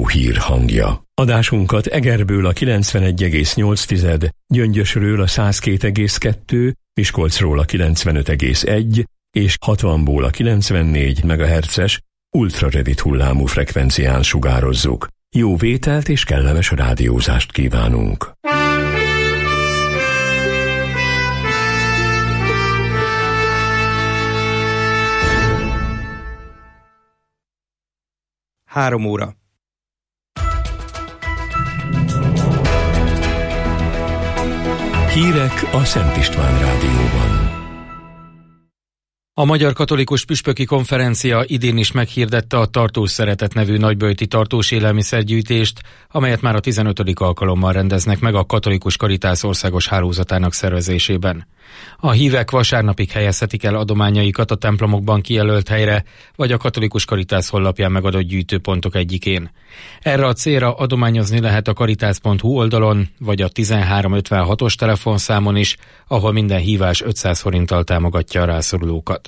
jó hír hangja. Adásunkat Egerből a 91,8, Gyöngyösről a 102,2, Miskolcról a 95,1 és 60-ból a 94 MHz-es ultrarövid hullámú frekvencián sugározzuk. Jó vételt és kellemes rádiózást kívánunk! Három óra. Hírek a Szent István Rádióban. A Magyar Katolikus Püspöki Konferencia idén is meghirdette a Tartós Szeretet nevű nagyböjti tartós élelmiszergyűjtést, amelyet már a 15. alkalommal rendeznek meg a Katolikus Karitász országos hálózatának szervezésében. A hívek vasárnapig helyezhetik el adományaikat a templomokban kijelölt helyre, vagy a Katolikus Karitász honlapján megadott gyűjtőpontok egyikén. Erre a célra adományozni lehet a karitász.hu oldalon, vagy a 1356-os telefonszámon is, ahol minden hívás 500 forinttal támogatja a rászorulókat.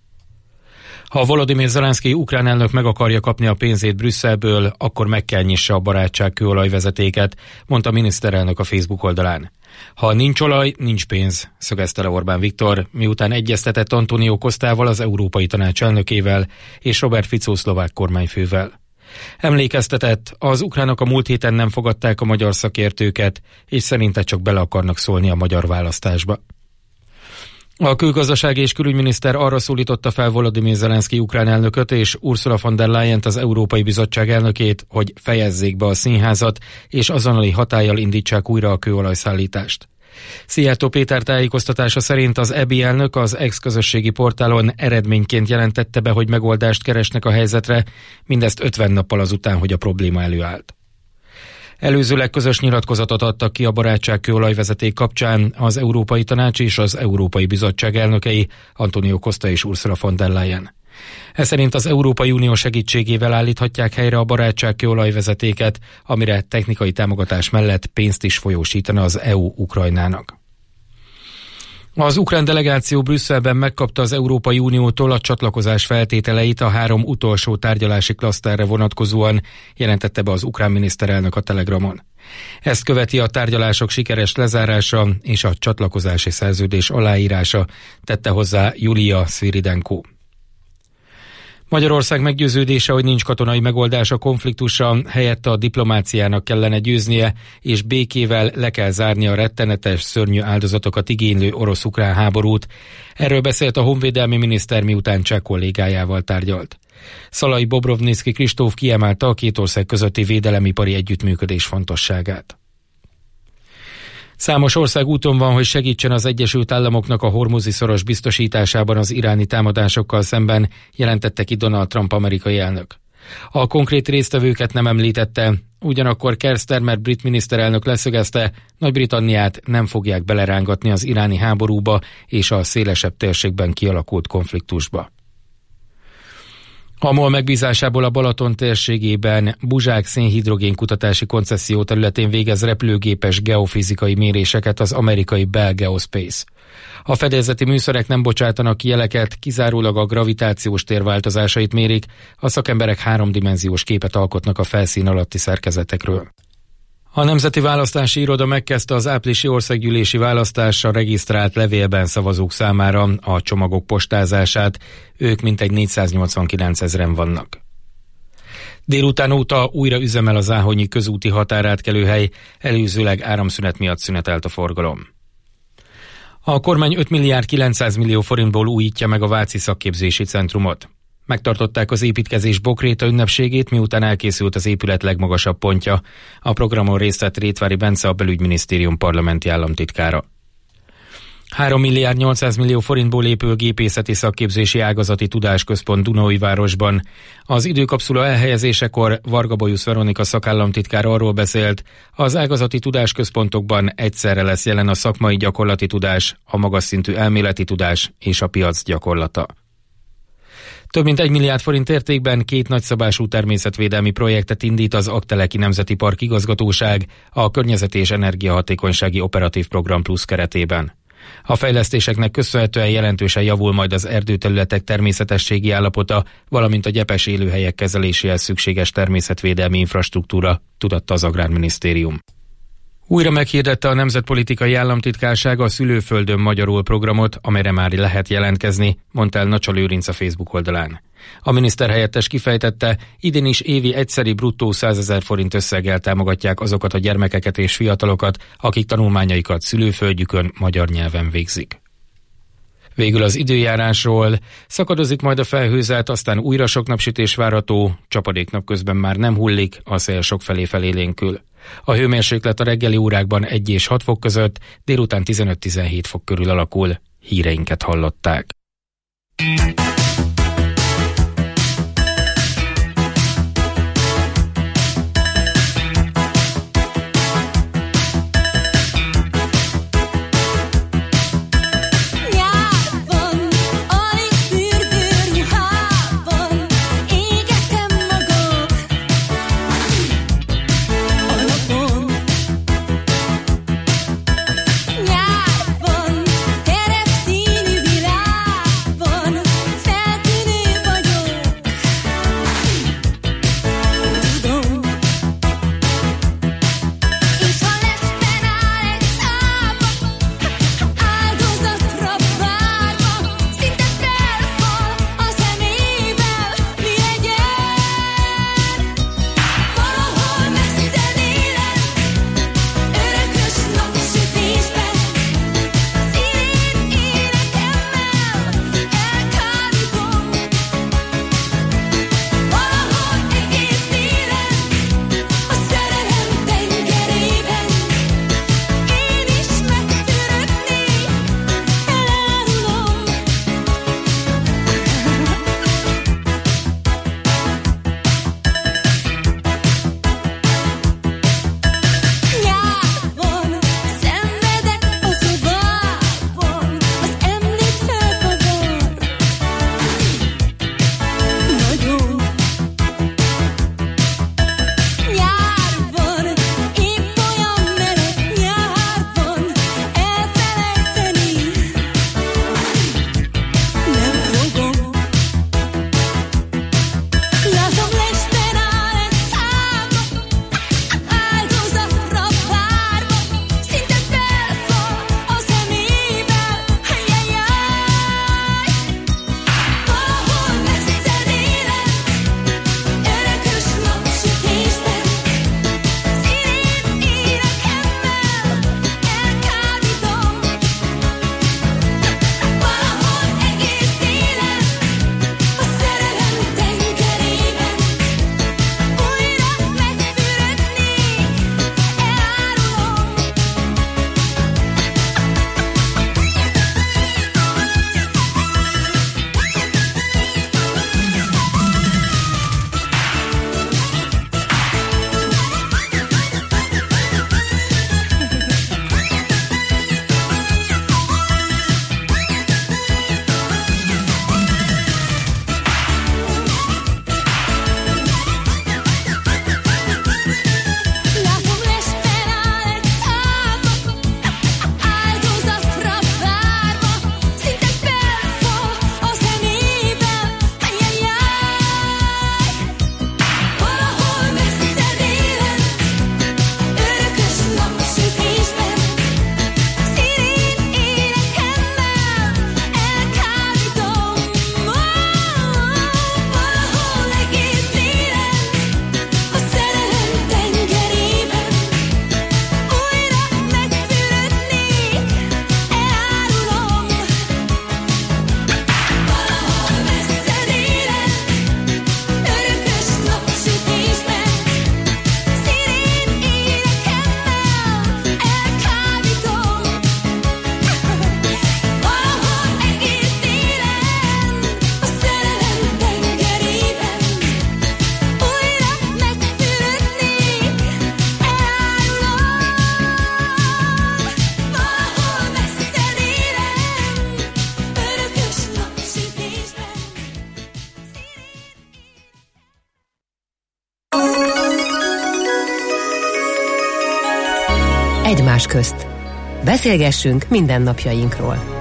Ha Volodymyr Zelenszky ukrán elnök meg akarja kapni a pénzét Brüsszelből, akkor meg kell nyissa a barátság kőolajvezetéket, mondta a miniszterelnök a Facebook oldalán. Ha nincs olaj, nincs pénz, szögezte le Orbán Viktor, miután egyeztetett Antonio Costával, az Európai Tanács elnökével és Robert Fico szlovák kormányfővel. Emlékeztetett, az ukránok a múlt héten nem fogadták a magyar szakértőket, és szerinte csak bele akarnak szólni a magyar választásba. A külgazdasági és külügyminiszter arra szólította fel Volodymyr Zelenszky ukrán elnököt és Ursula von der Leyent, az Európai Bizottság elnökét, hogy fejezzék be a színházat, és azonnali hatállyal indítsák újra a kőolajszállítást. Szijjártó Péter tájékoztatása szerint az EBI elnök az ex-közösségi portálon eredményként jelentette be, hogy megoldást keresnek a helyzetre, mindezt 50 nappal azután, hogy a probléma előállt. Előzőleg közös nyilatkozatot adtak ki a barátság kőolajvezeték kapcsán az Európai Tanács és az Európai Bizottság elnökei, Antonio Costa és Ursula von der Leyen. Ez szerint az Európai Unió segítségével állíthatják helyre a barátság kőolajvezetéket, amire technikai támogatás mellett pénzt is folyósítana az EU Ukrajnának. Az ukrán delegáció Brüsszelben megkapta az Európai Uniótól a csatlakozás feltételeit a 3 utolsó tárgyalási klaszterre vonatkozóan, jelentette be az ukrán miniszterelnök a Telegramon. Ezt követi a tárgyalások sikeres lezárása és a csatlakozási szerződés aláírása, tette hozzá Julia Sviridenko. Magyarország meggyőződése, hogy nincs katonai megoldás a konfliktusra, helyette a diplomáciának kellene győznie, és békével le kell zárni a rettenetes, szörnyű áldozatokat igénylő orosz-ukrán háborút. Erről beszélt a honvédelmi miniszter, miután cseh kollégájával tárgyalt. Szalai Bobrovnicki Kristóf kiemelte a két ország közötti védelemipari együttműködés fontosságát. Számos ország úton van, hogy segítsen az Egyesült Államoknak a Hormuzi-szoros biztosításában az iráni támadásokkal szemben, jelentette ki Donald Trump amerikai elnök. A konkrét résztvevőket nem említette, ugyanakkor Keir Starmer brit miniszterelnök leszögezte, Nagy-Britanniát nem fogják belerángatni az iráni háborúba és a szélesebb térségben kialakult konfliktusba. A MOL megbízásából a Balaton térségében Buzsák szénhidrogén kutatási koncesszió területén végez repülőgépes geofizikai méréseket az amerikai Bell Geospace. A fedélzeti műszerek nem bocsátanak ki jeleket, kizárólag a gravitációs tér változásait mérik, a szakemberek 3-dimenziós képet alkotnak a felszín alatti szerkezetekről. A Nemzeti Választási Iroda megkezdte az áprilisi országgyűlési választásra regisztrált levélben szavazók számára a csomagok postázását, ők mintegy 489 000-en vannak. Délután óta újra üzemel a záhonyi közúti határátkelőhely, előzőleg áramszünet miatt szünetelt a forgalom. A kormány 5 milliárd 900 millió forintból újítja meg a Váci Szakképzési Centrumot. Megtartották az építkezés Bokréta ünnepségét, miután elkészült az épület legmagasabb pontja. A programon részt vett Rétvári Bence, a Belügyminisztérium parlamenti államtitkára. 3 milliárd 800 millió forintból épül gépészeti szakképzési ágazati tudásközpont Dunaújvárosban. Az időkapszula elhelyezésekor Varga Bolyusz Veronika szakállamtitkár arról beszélt, az ágazati tudásközpontokban egyszerre lesz jelen a szakmai gyakorlati tudás, a magas szintű elméleti tudás és a piac gyakorlata. Több mint 1 milliárd forint értékben 2 nagyszabású természetvédelmi projektet indít az Aggteleki Nemzeti Park igazgatóság a Környezeti és Energiahatékonysági Operatív Program Plusz keretében. A fejlesztéseknek köszönhetően jelentősen javul majd az erdőterületek természetességi állapota, valamint a gyepes élőhelyek kezeléséhez szükséges természetvédelmi infrastruktúra, tudatta az Agrárminisztérium. Újra meghirdette a Nemzetpolitikai Államtitkárság a Szülőföldön magyarul programot, amelyre már lehet jelentkezni, mondta el Nacsa Lőrinc a Facebook oldalán. A miniszterhelyettes kifejtette, idén is évi egyszeri bruttó 100 000 forint összeggel támogatják azokat a gyermekeket és fiatalokat, akik tanulmányaikat szülőföldjükön magyar nyelven végzik. Végül az időjárásról. Szakadozik majd a felhőzet, aztán újra sok napsütés várható, csapadék napközben már nem hullik, a szél sokfelé felélénkül. A hőmérséklet a reggeli órákban 1 és 6 fok között, délután 15-17 fok körül alakul. Híreinket hallották. Egymás közt. Beszélgessünk mindennapjainkról.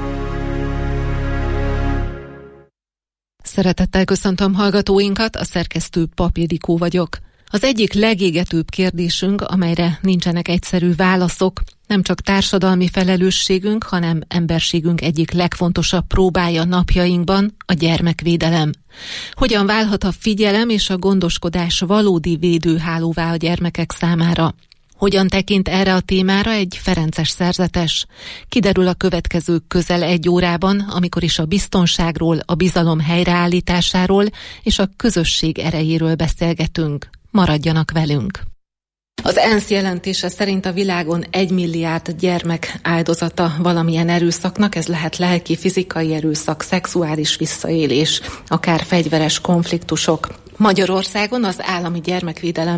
Szeretettel köszöntöm hallgatóinkat, a szerkesztő Pap Ildikó vagyok. Az egyik legégetőbb kérdésünk, amelyre nincsenek egyszerű válaszok, nem csak társadalmi felelősségünk, hanem emberségünk egyik legfontosabb próbája napjainkban, a gyermekvédelem. Hogyan válhat a figyelem és a gondoskodás valódi védőhálóvá a gyermekek számára? Hogyan tekint erre a témára egy ferences szerzetes? Kiderül a következő közel 1 órában, amikor is a biztonságról, a bizalom helyreállításáról és a közösség erejéről beszélgetünk. Maradjanak velünk! Az ENSZ jelentése szerint a világon 1 milliárd gyermek áldozata valamilyen erőszaknak, ez lehet lelki, fizikai erőszak, szexuális visszaélés, akár fegyveres konfliktusok. Magyarországon az állami gyermekvédelem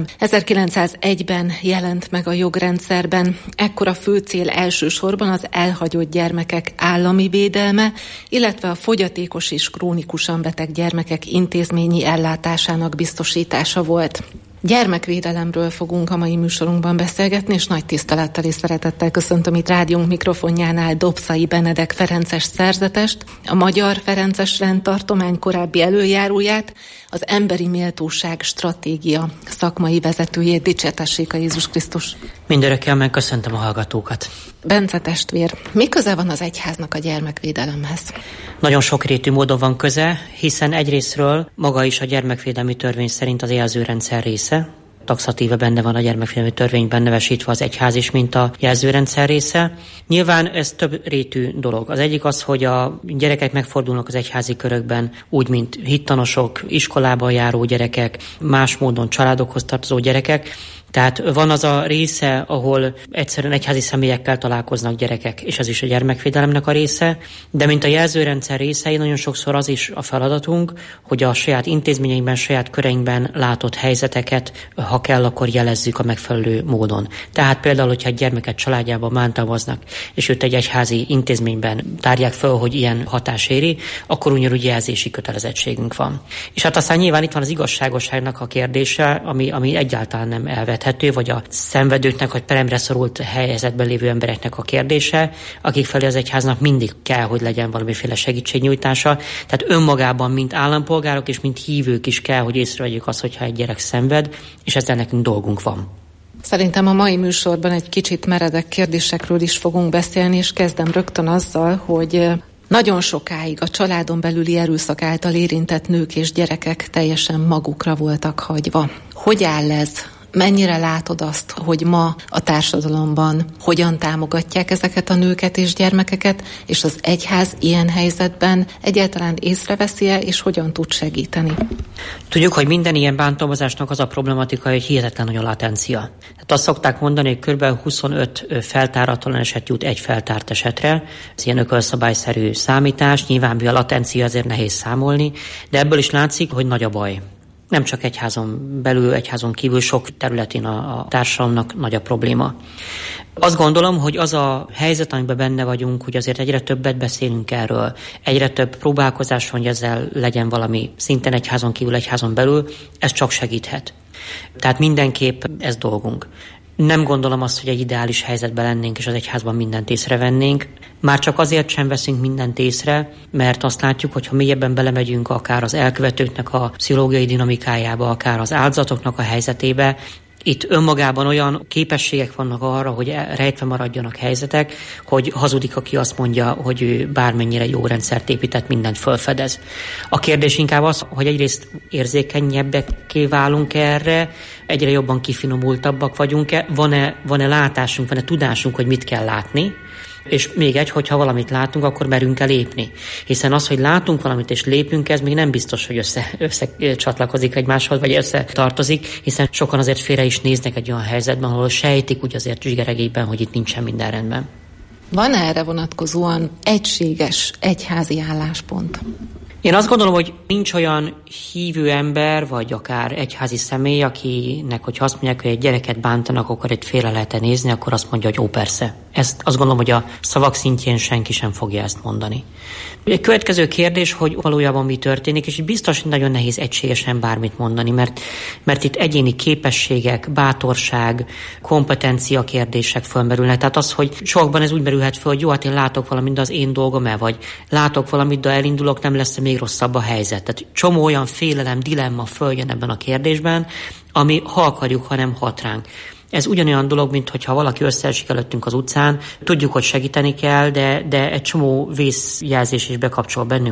1901-ben jelent meg a jogrendszerben. Ekkor a fő cél elsősorban az elhagyott gyermekek állami védelme, illetve a fogyatékos és krónikusan beteg gyermekek intézményi ellátásának biztosítása volt. Gyermekvédelemről fogunk a mai műsorunkban beszélgetni, és nagy tisztelettel és szeretettel köszöntöm itt rádiónk mikrofonjánál Dobszai Benedek ferences szerzetest, a Magyar Ferences Rendtartomány korábbi előjáróját, az Emberi Méltóság Stratégia szakmai vezetőjét. Dicsértessék a Jézus Krisztus! Mindörökkel megköszöntöm a hallgatókat! Bence testvér, mi köze van az egyháznak a gyermekvédelemhez? Nagyon sokrétű módon van köze, hiszen egyrészről maga is a gyermekvédelmi törvény szerint az jelzőrendszer része. Taxatíve benne van a gyermekvédelmi törvényben nevesítve az egyház is, mint a jelzőrendszer része. Nyilván ez több rétű dolog. Az egyik az, hogy a gyerekek megfordulnak az egyházi körökben úgy, mint hittanosok, iskolában járó gyerekek, más módon családokhoz tartozó gyerekek. Tehát van az a része, ahol egyszerűen egyházi személyekkel találkoznak gyerekek, és ez is a gyermekvédelemnek a része, de mint a jelzőrendszer részei, nagyon sokszor az is a feladatunk, hogy a saját intézményeinkben, saját köreinkben látott helyzeteket, ha kell, akkor jelezzük a megfelelő módon. Tehát például, hogyha egy gyermeket családjában bántalmaznak, és őt egy egyházi intézményben tárják föl, hogy ilyen hatás éri, akkor ugyanúgy jelzési kötelezettségünk van. És hát aztán nyilván itt van az igazságosságnak a kérdése, ami egyáltalán nem elvethető, vagy a szenvedőknek, vagy peremre szorult helyzetben lévő embereknek a kérdése, akik felé az egyháznak mindig kell, hogy legyen valamiféle segítségnyújtása. Tehát önmagában, mint állampolgárok és mint hívők is kell, hogy észrevegyük azt, hogyha egy gyerek szenved, és ezzel nekünk dolgunk van. Szerintem a mai műsorban egy kicsit meredek kérdésekről is fogunk beszélni, és kezdem rögtön azzal, hogy nagyon sokáig a családon belüli erőszak által érintett nők és gyerekek teljesen magukra voltak hagyva. Hogy áll ez? Mennyire látod azt, hogy ma a társadalomban hogyan támogatják ezeket a nőket és gyermekeket, és az egyház ilyen helyzetben egyáltalán észreveszi-e, és hogyan tud segíteni? Tudjuk, hogy minden ilyen bántalmazásnak az a problematika, hogy hihetetlen nagy a latencia. Tehát azt szokták mondani, hogy kb. 25 feltáratlan eset jut egy feltárt esetre. Ez ilyen ökölszabályszerű számítás, nyilván a latencia azért nehéz számolni, de ebből is látszik, hogy nagy a baj. Nem csak egyházon belül, egyházon kívül, sok területén a társadalomnak nagy a probléma. Azt gondolom, hogy az a helyzet, amiben benne vagyunk, hogy azért egyre többet beszélünk erről, egyre több próbálkozás van, hogy ezzel legyen valami szinten egyházon kívül, egyházon belül, ez csak segíthet. Tehát mindenképp ez dolgunk. Nem gondolom azt, hogy egy ideális helyzetben lennénk, és az egyházban mindent észrevennénk. Már csak azért sem veszünk mindent észre, mert azt látjuk, hogy ha mélyebben belemegyünk akár az elkövetőknek a pszichológiai dinamikájába, akár az áldozatoknak a helyzetébe, itt önmagában olyan képességek vannak arra, hogy rejtve maradjanak helyzetek, hogy hazudik, aki azt mondja, hogy ő bármennyire jó rendszert épített, mindent felfedez. A kérdés inkább az, hogy egyrészt érzékenyebbekké válunk erre, egyre jobban kifinomultabbak vagyunk-e, van-e látásunk, van-e tudásunk, hogy mit kell látni, és még egy, hogyha valamit látunk, akkor merünk el lépni. Hiszen az, hogy látunk valamit és lépünk, ez még nem biztos, hogy összecsatlakozik egymáshoz, vagy összetartozik, hiszen sokan azért félre is néznek egy olyan helyzetben, ahol sejtik úgy azért zsigeregében, hogy itt nincsen minden rendben. Van erre vonatkozóan egységes egyházi álláspont? Én azt gondolom, hogy nincs olyan hívő ember, vagy akár egyházi személy, akinek, hogyha azt mondják, hogy egy gyereket bántanak, akkor egy félre lehet nézni, akkor azt mondja, hogy ó, persze. Ezt azt gondolom, hogy a szavak szintjén senki sem fogja ezt mondani. Egy következő kérdés, hogy valójában mi történik, és biztos, hogy nagyon nehéz egységesen bármit mondani, mert itt egyéni képességek, bátorság, kompetencia kérdések fölmerülnek. Tehát az, hogy sokban ez úgy merülhet föl, hogy jó, hát én látok valamit, de az én dolgom-e, vagy látok valamit, de elindulok, nem lesz még rosszabb a helyzet. Tehát csomó olyan félelem, dilemma följön ebben a kérdésben, ami ha akarjuk, ha nem hat ránk. Ez ugyanolyan dolog, mint hogyha valaki összeesik előttünk az utcán, tudjuk, hogy segíteni kell, de egy csomó vészjelzés is bekapcsol bennünk,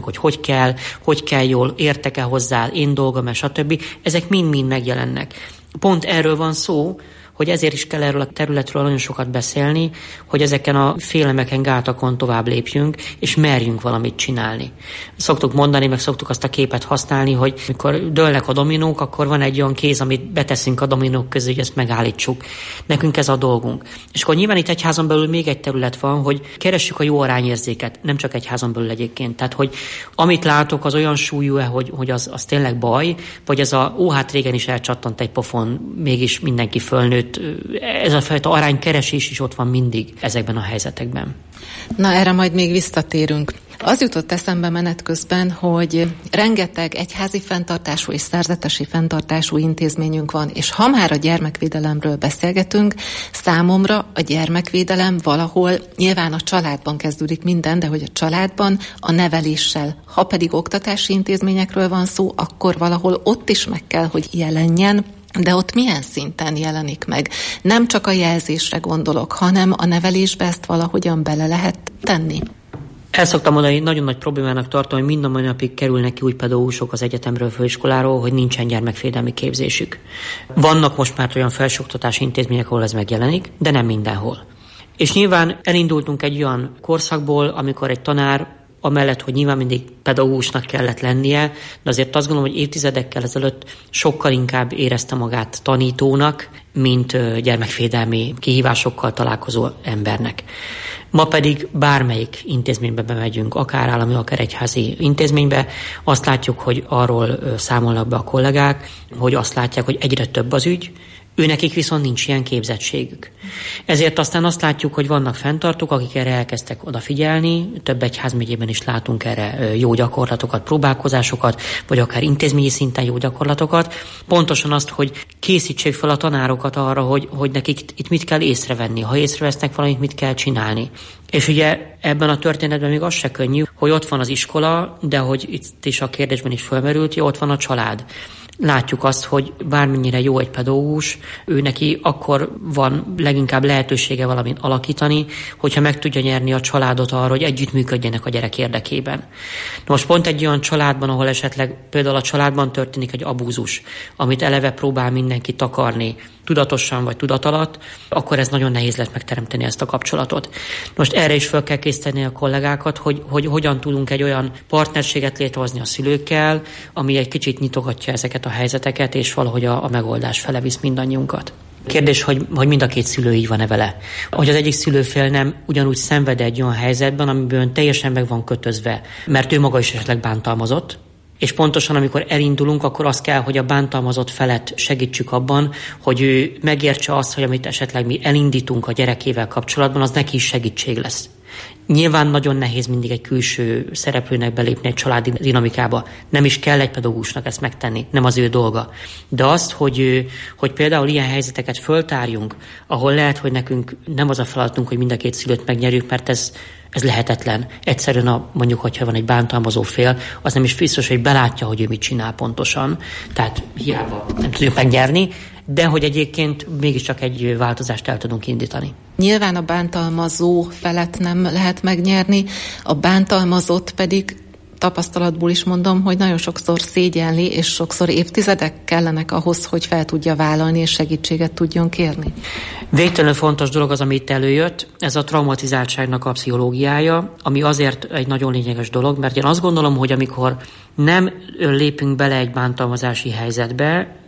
hogy kell jól, értek-e hozzá, én dolgom-e, stb. Ezek mind-mind megjelennek. Pont erről van szó, hogy ezért is kell erről a területről nagyon sokat beszélni, hogy ezeken a félemeken, gátakon tovább lépjünk, és merjünk valamit csinálni. Szoktuk mondani, meg szoktuk azt a képet használni, hogy mikor dőlnek a dominók, akkor van egy olyan kéz, amit beteszünk a dominók közé, hogy ezt megállítsuk. Nekünk ez a dolgunk. És akkor nyilván itt egyházon belül még egy terület van, hogy keressük a jó arányérzéket, nem csak egyházon belül egyébként. Tehát, hogy amit látok, az olyan súlyú, hogy az tényleg baj, vagy ez hát régen is elcsattant egy pofon, mégis mindenki fölnőtt. Ez a fajta aránykeresés is ott van mindig ezekben a helyzetekben. Na, erre majd még visszatérünk. Az jutott eszembe menet közben, hogy rengeteg egyházi fenntartású és szerzetesi fenntartású intézményünk van, és ha már a gyermekvédelemről beszélgetünk, számomra a gyermekvédelem valahol nyilván a családban kezdődik minden, de hogy a családban a neveléssel, ha pedig oktatási intézményekről van szó, akkor valahol ott is meg kell, hogy jelenjen. De ott milyen szinten jelenik meg? Nem csak a jelzésre gondolok, hanem a nevelésbe ezt valahogyan bele lehet tenni. El szoktam mondani, nagyon nagy problémának tartom, hogy mind a mai napig kerülnek ki új pedagógusok az egyetemről, főiskoláról, hogy nincsen gyermekvédelmi képzésük. Vannak most már olyan felsőoktatási intézmények, ahol ez megjelenik, de nem mindenhol. És nyilván elindultunk egy olyan korszakból, amikor egy tanár amellett, hogy nyilván mindig pedagógusnak kellett lennie, de azért azt gondolom, hogy évtizedekkel ezelőtt sokkal inkább érezte magát tanítónak, mint gyermekvédelmi kihívásokkal találkozó embernek. Ma pedig bármelyik intézménybe bemegyünk, akár állami, akár egyházi intézménybe, azt látjuk, hogy arról számolnak be a kollégák, hogy azt látják, hogy egyre több az ügy, őnekik viszont nincs ilyen képzettségük. Ezért aztán azt látjuk, hogy vannak fenntartók, akik erre elkezdtek odafigyelni, több egyházmegyében is látunk erre jó gyakorlatokat, próbálkozásokat, vagy akár intézményi szinten jó gyakorlatokat. Pontosan azt, hogy készítsék fel a tanárokat arra, hogy nekik itt mit kell észrevenni, ha észrevesznek valamit, mit kell csinálni. És ugye ebben a történetben még az se könnyű, hogy ott van az iskola, de hogy itt is a kérdésben is felmerült, hogy ott van a család. Látjuk azt, hogy bármennyire jó egy pedagógus, ő neki akkor van leginkább lehetősége valamit alakítani, hogyha meg tudja nyerni a családot arra, hogy együttműködjenek a gyerek érdekében. Most pont egy olyan családban, ahol esetleg például a családban történik egy abúzus, amit eleve próbál mindenki takarni, tudatosan vagy tudat alatt, akkor ez nagyon nehéz lesz megteremteni ezt a kapcsolatot. Most erre is fel kell készíteni a kollégákat, hogy hogyan tudunk egy olyan partnerséget létrehozni a szülőkkel, ami egy kicsit nyitogatja ezeket a helyzeteket, és valahogy a megoldás fele visz mindannyiunkat. Kérdés, hogy mind a két szülő így van-e vele. Hogy az egyik szülőfél nem ugyanúgy szenved egy olyan helyzetben, amiből teljesen meg van kötözve, mert ő maga is esetleg bántalmazott, és pontosan amikor elindulunk, akkor az kell, hogy a bántalmazott felet segítsük abban, hogy ő megértse azt, hogy amit esetleg mi elindítunk a gyerekével kapcsolatban, az neki is segítség lesz. Nyilván nagyon nehéz mindig egy külső szereplőnek belépni egy családi dinamikába. Nem is kell egy pedagógusnak ezt megtenni, nem az ő dolga. De azt, hogy például ilyen helyzeteket föltárjunk, ahol lehet, hogy nekünk nem az a feladatunk, hogy mind a két szülőt megnyerjük, mert ez lehetetlen. Egyszerűen mondjuk, hogyha van egy bántalmazó fél, az nem is biztos, hogy belátja, hogy ő mit csinál pontosan. Tehát hiába nem tudjuk megnyerni, de hogy egyébként mégiscsak egy változást el tudunk indítani. Nyilván a bántalmazó felet nem lehet megnyerni, a bántalmazott pedig tapasztalatból is mondom, hogy nagyon sokszor szégyelli, és sokszor évtizedek kellenek ahhoz, hogy fel tudja vállalni, és segítséget tudjon kérni. Végtelenül fontos dolog az, ami itt előjött, ez a traumatizáltságnak a pszichológiája, ami azért egy nagyon lényeges dolog, mert én azt gondolom, hogy amikor nem lépünk bele egy bántalmazási helyzetbe,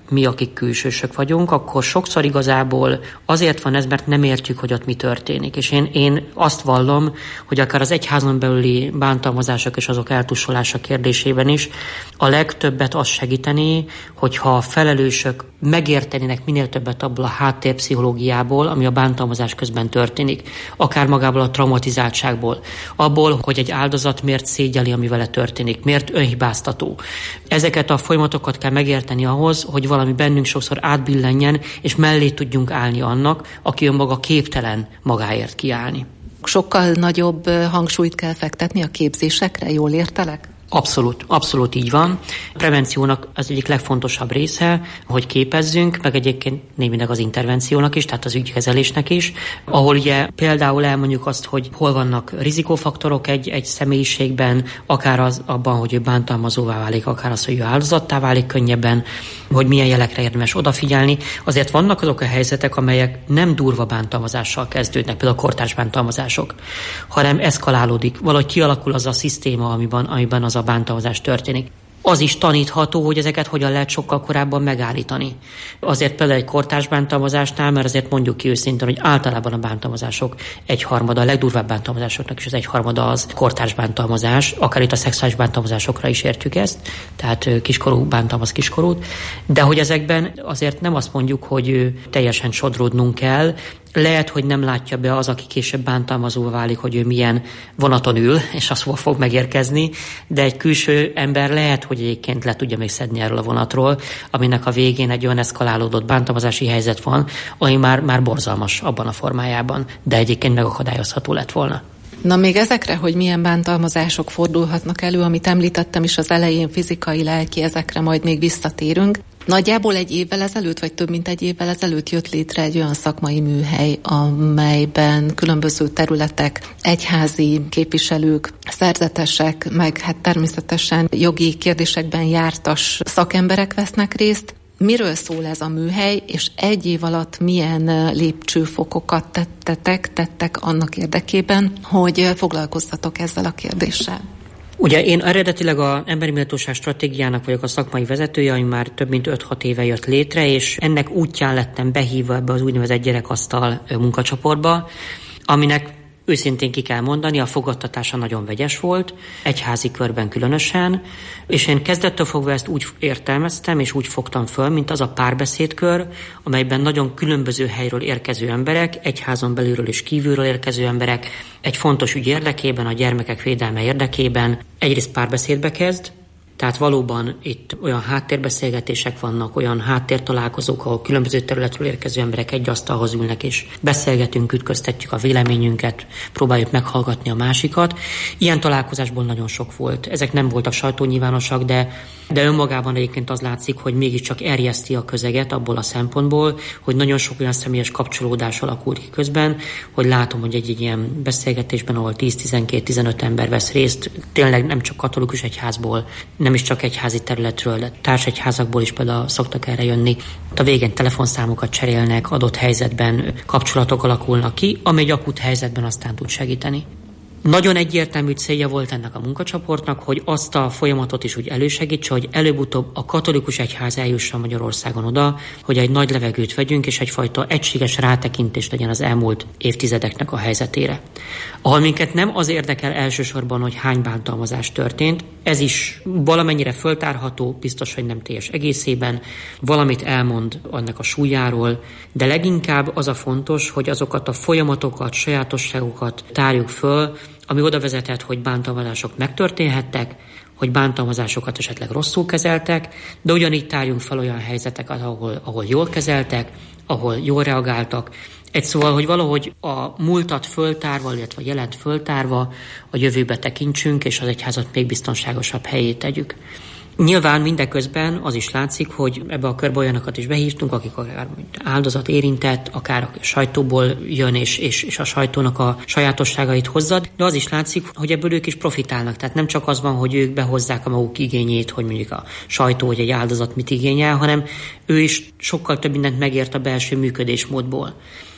mi, akik külsősök vagyunk, akkor sokszor igazából azért van ez, mert nem értjük, hogy ott mi történik. És én azt vallom, hogy akár az egyházon belüli bántalmazások és azok eltussolása kérdésében is a legtöbbet azt segíteni, hogyha a felelősök megértenének minél többet abból a háttérpszichológiából, ami a bántalmazás közben történik. Akár magából a traumatizáltságból. Abból, hogy egy áldozat miért szégyeli, ami vele történik, miért önhibáztató. Ezeket a folyamatokat kell megérteni ahhoz, hogy valami bennünk sokszor átbillenjen, és mellé tudjunk állni annak, aki önmaga képtelen magáért kiállni. Sokkal nagyobb hangsúlyt kell fektetni a képzésekre, jól értelek? Abszolút így van. A prevenciónak az egyik legfontosabb része, hogy képezzünk, meg egyébként némileg az intervenciónak is, tehát az ügykezelésnek is, ahol ugye például elmondjuk azt, hogy hol vannak rizikófaktorok egy személyiségben, akár az abban, hogy ő bántalmazóvá válik, akár az, hogy ő áldozattá válik könnyebben, hogy milyen jelekre érdemes odafigyelni. Azért vannak azok a helyzetek, amelyek nem durva bántalmazással kezdődnek, például a kortárs bántalmazások, hanem eszkalálódik. Valahogy kialakul az a szisztéma, amiben az a bántalmazás történik. Az is tanítható, hogy ezeket hogyan lehet sokkal korábban megállítani. Azért például egy kortárs bántalmazásnál, mert azért mondjuk ki őszintén, hogy általában a bántalmazások egyharmada, a legdurvább bántalmazásoknak is az egyharmada az kortárs bántalmazás, akár itt a szexuális bántalmazásokra is értjük ezt, tehát kiskorú bántalmaz kiskorút, de hogy ezekben azért nem azt mondjuk, hogy teljesen sodródnunk kell. Lehet, hogy nem látja be az, aki később bántalmazóvá válik, hogy ő milyen vonaton ül, és az fog megérkezni, de egy külső ember lehet, hogy egyébként le tudja még szedni erről a vonatról, aminek a végén egy olyan eszkalálódott bántalmazási helyzet van, ami már borzalmas abban a formájában, de egyébként megakadályozható lett volna. Na még ezekre, hogy milyen bántalmazások fordulhatnak elő, amit említettem is az elején, fizikai, lelki, ezekre majd még visszatérünk. Nagyjából egy évvel ezelőtt, vagy több mint egy évvel ezelőtt jött létre egy olyan szakmai műhely, amelyben különböző területek, egyházi képviselők, szerzetesek, meg hát természetesen jogi kérdésekben jártas szakemberek vesznek részt. Miről szól ez a műhely, és egy év alatt milyen lépcsőfokokat tettek annak érdekében, hogy foglalkoztatok ezzel a kérdéssel? Ugye én eredetileg az emberi méltóság stratégiának vagyok a szakmai vezetője, ami már több mint 5-6 éve jött létre, és ennek útján lettem behívva ebbe az úgynevezett gyerekasztal munkacsoportba, aminek őszintén ki kell mondani, a fogadtatása nagyon vegyes volt, egyházi körben különösen, és én kezdettől fogva ezt úgy értelmeztem, és úgy fogtam föl, mint az a párbeszédkör, amelyben nagyon különböző helyről érkező emberek, egyházon belülről és kívülről érkező emberek egy fontos ügy érdekében, a gyermekek védelme érdekében egyrészt párbeszédbe kezd, tehát valóban itt olyan háttérbeszélgetések vannak, olyan háttértalálkozók, ahol különböző területről érkező emberek egy asztalhoz ülnek, és beszélgetünk, ütköztetjük a véleményünket, próbáljuk meghallgatni a másikat. Ilyen találkozásból nagyon sok volt. Ezek nem voltak sajtónyilvánosak, de önmagában egyébként az látszik, hogy mégiscsak erjeszti a közeget abból a szempontból, hogy nagyon sok olyan személyes kapcsolódás alakult ki közben, hogy látom, hogy egy ilyen beszélgetésben, ahol 10-12-15 ember vesz részt, tényleg nem csak katolikus egyházból, nem is csak egyházi területről, de társegyházakból is például szoktak erre jönni. A végén telefonszámokat cserélnek, adott helyzetben kapcsolatok alakulnak ki, ami egy akut helyzetben aztán tud segíteni. Nagyon egyértelmű célja volt ennek a munkacsoportnak, hogy azt a folyamatot is úgy elősegítse, hogy előbb-utóbb a katolikus egyház eljusson Magyarországon oda, hogy egy nagy levegőt vegyünk, és egyfajta egységes rátekintés legyen az elmúlt évtizedeknek a helyzetére. Ahol minket nem az érdekel elsősorban, hogy hány bántalmazás történt, ez is valamennyire föltárható, biztos, hogy nem teljes egészében, valamit elmond annak a súlyáról, de leginkább az a fontos, hogy azokat a folyamatokat, sajátosságokat tárjuk föl, ami oda vezetett, hogy bántalmazások megtörténhettek, hogy bántalmazásokat esetleg rosszul kezeltek, de ugyanígy tárjunk fel olyan helyzeteket, ahol jól kezeltek, ahol jól reagáltak. Egy szóval, hogy valahogy a múltat föltárva, illetve a jelent föltárva a jövőbe tekintsünk, és az egyházat még biztonságosabb helyé tegyük. Nyilván mindeközben az is látszik, hogy ebbe a körbe olyanokat is behívtunk, akik akár áldozat érintett, akár a sajtóból jön, és a sajtónak a sajátosságait hozza, de az is látszik, hogy ebből ők is profitálnak. Tehát nem csak az van, hogy ők behozzák a maguk igényét, hogy mondjuk a sajtó vagy egy áldozat mit igényel, hanem ő is sokkal több mindent megért a belső működésmódból.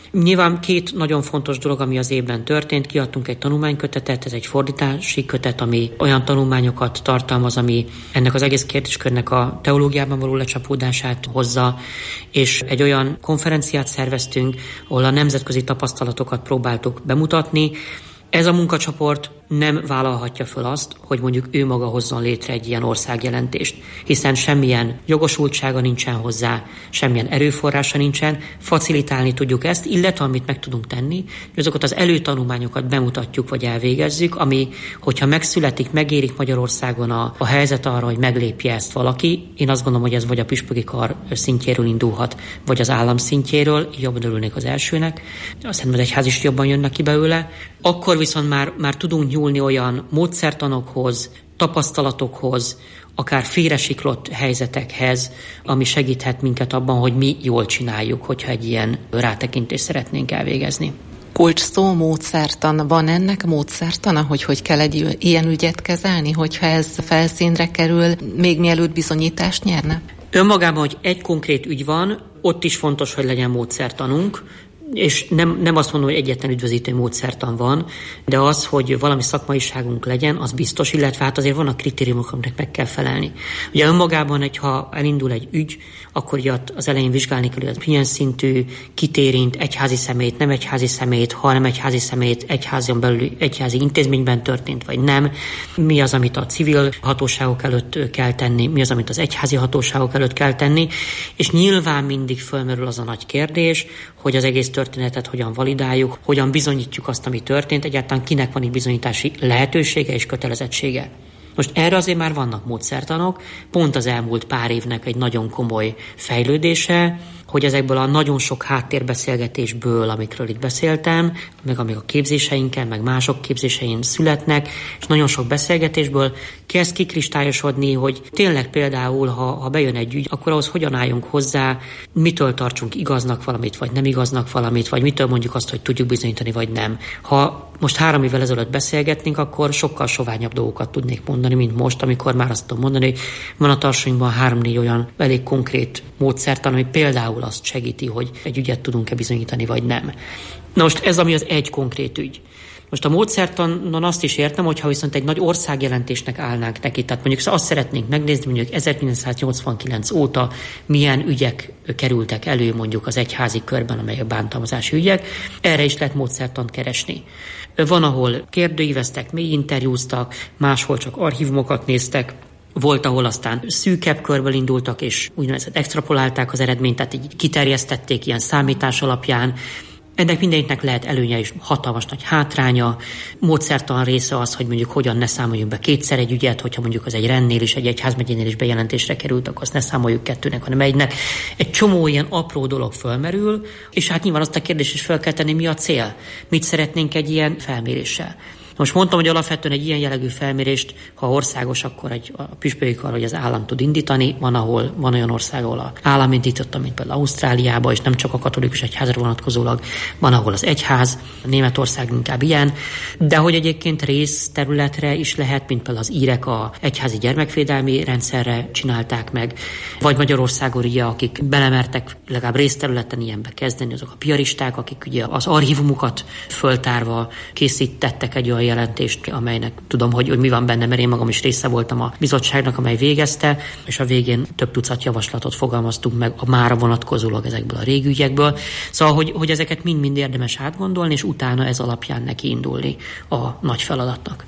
Nyilván két nagyon fontos dolog, ami az évben történt. Kiadtunk egy tanulmánykötetet, ez egy fordítási kötet, ami olyan tanulmányokat tartalmaz, ami ennek az egész kérdéskörnek a teológiában való lecsapódását hozza, és egy olyan konferenciát szerveztünk, ahol a nemzetközi tapasztalatokat próbáltuk bemutatni. Ez a munkacsoport nem vállalhatja föl azt, hogy mondjuk ő maga hozzon létre egy ilyen országjelentést, hiszen semmilyen jogosultsága nincsen hozzá, semmilyen erőforrása nincsen, facilitálni tudjuk ezt, illetve amit meg tudunk tenni, hogy azokat az előtanulmányokat bemutatjuk vagy elvégezzük, ami, hogyha megszületik, megérik Magyarországon a helyzet arra, hogy meglépje ezt valaki, én azt gondolom, hogy ez vagy a püspöki kar szintjéről indulhat, vagy az állam szintjéről, jobban örülnék az elsőnek, aztán az egyház is jobban jönnek ki belőle, akkor viszont már tudunk nyúlni olyan módszertanokhoz, tapasztalatokhoz, akár félresiklott helyzetekhez, ami segíthet minket abban, hogy mi jól csináljuk, hogyha egy ilyen rátekintést szeretnénk elvégezni. Kulcs szó, módszertan. Van ennek módszertana, hogy kell egy ilyen ügyet kezelni, hogyha ez felszínre kerül, még mielőtt bizonyítást nyerne? Önmagában, hogy egy konkrét ügy van, ott is fontos, hogy legyen módszertanunk, és nem azt mondom, hogy egyetlen üdvözítő módszertan van, de az, hogy valami szakmaiságunk legyen, az biztos, illetve hát azért vannak kritériumok, amiknek meg kell felelni. Ugye önmagában, ha elindul egy ügy, akkor ugye az elején vizsgálni kell, hogy az milyen szintű, kit érint, egyházi személyt, nem egyházi személyt, ha nem egyházi személyt, egyházon belül, egyházi intézményben történt, vagy nem. Mi az, amit a civil hatóságok előtt kell tenni, mi az, amit az egyházi hatóságok előtt kell tenni, és nyilván mindig fölmerül az a nagy kérdés, hogy az egész történetet hogyan validáljuk, hogyan bizonyítjuk azt, ami történt, egyáltalán kinek van itt bizonyítási lehetősége és kötelezettsége. Most erre azért már vannak módszertanok, pont az elmúlt pár évnek egy nagyon komoly fejlődése, hogy ezekből a nagyon sok háttérbeszélgetésből, amikről itt beszéltem, meg amik a képzéseinken, meg mások képzésein születnek, és nagyon sok beszélgetésből kezd kikristályosodni, hogy tényleg például, ha bejön egy ügy, akkor ahhoz hogyan álljunk hozzá, mitől tartsunk igaznak valamit, vagy nem igaznak valamit, vagy mitől mondjuk azt, hogy tudjuk bizonyítani, vagy nem. Ha most 3 évvel ezelőtt beszélgetnénk, akkor sokkal soványabb dolgokat tudnék mondani, mint most, amikor már azt tudom mondani, hogy van a tartsonyban 3-4 olyan elég konkrét módszertan, ami például azt segíti, hogy egy ügyet tudunk-e bizonyítani, vagy nem. Na most ez, ami az egy konkrét ügy. Most a módszertanon azt is értem, hogyha viszont egy nagy országjelentésnek állnánk neki, tehát mondjuk azt szeretnénk megnézni, mondjuk 1989 óta milyen ügyek kerültek elő mondjuk az egyházi körben, amelyek bántalmazási ügyek, erre is lehet módszertant keresni. Van, ahol kérdőíveztek, mély interjúztak, máshol csak archívumokat néztek, volt, ahol aztán szűkebb körből indultak, és úgynevezett extrapolálták az eredményt, tehát így kiterjesztették ilyen számítás alapján. Ennek mindenkinek lehet előnye és hatalmas nagy hátránya. Módszertalan része az, hogy mondjuk hogyan ne számoljunk be kétszer egy ügyet, hogyha mondjuk az egy rendnél is, egy egyházmegyénél is bejelentésre került, akkor azt ne számoljuk 2-nek, hanem 1-nek. Egy csomó ilyen apró dolog fölmerül, és hát nyilván azt a kérdést is fel kell tenni, mi a cél. Mit szeretnénk egy ilyen felméréssel. Most mondtam, hogy alapvetően egy ilyen jellegű felmérést, ha országos, akkor a püspöki kar, hogy az állam tud indítani. Van olyan ország, ahol az állam indította, mint például Ausztráliába, és nem csak a katolikus egyházra vonatkozólag, van, ahol az egyház, Németország inkább ilyen, de hogy egyébként részterületre is lehet, mint például az írek a egyházi gyermekvédelmi rendszerre csinálták meg, vagy Magyarországon ugye, akik belemertek legalább részterületen ilyenbe kezdeni, azok a piaristák, akik ugye az archívumukat föltárva készítettek egy olyan jelentést, amelynek tudom, hogy mi van benne, mert én magam is része voltam a bizottságnak, amely végezte, és a végén több tucat javaslatot fogalmaztunk meg a mára vonatkozólag ezekből a régi ügyekből. Szóval, hogy ezeket mind-mind érdemes átgondolni, és utána ez alapján neki indulni a nagy feladatnak.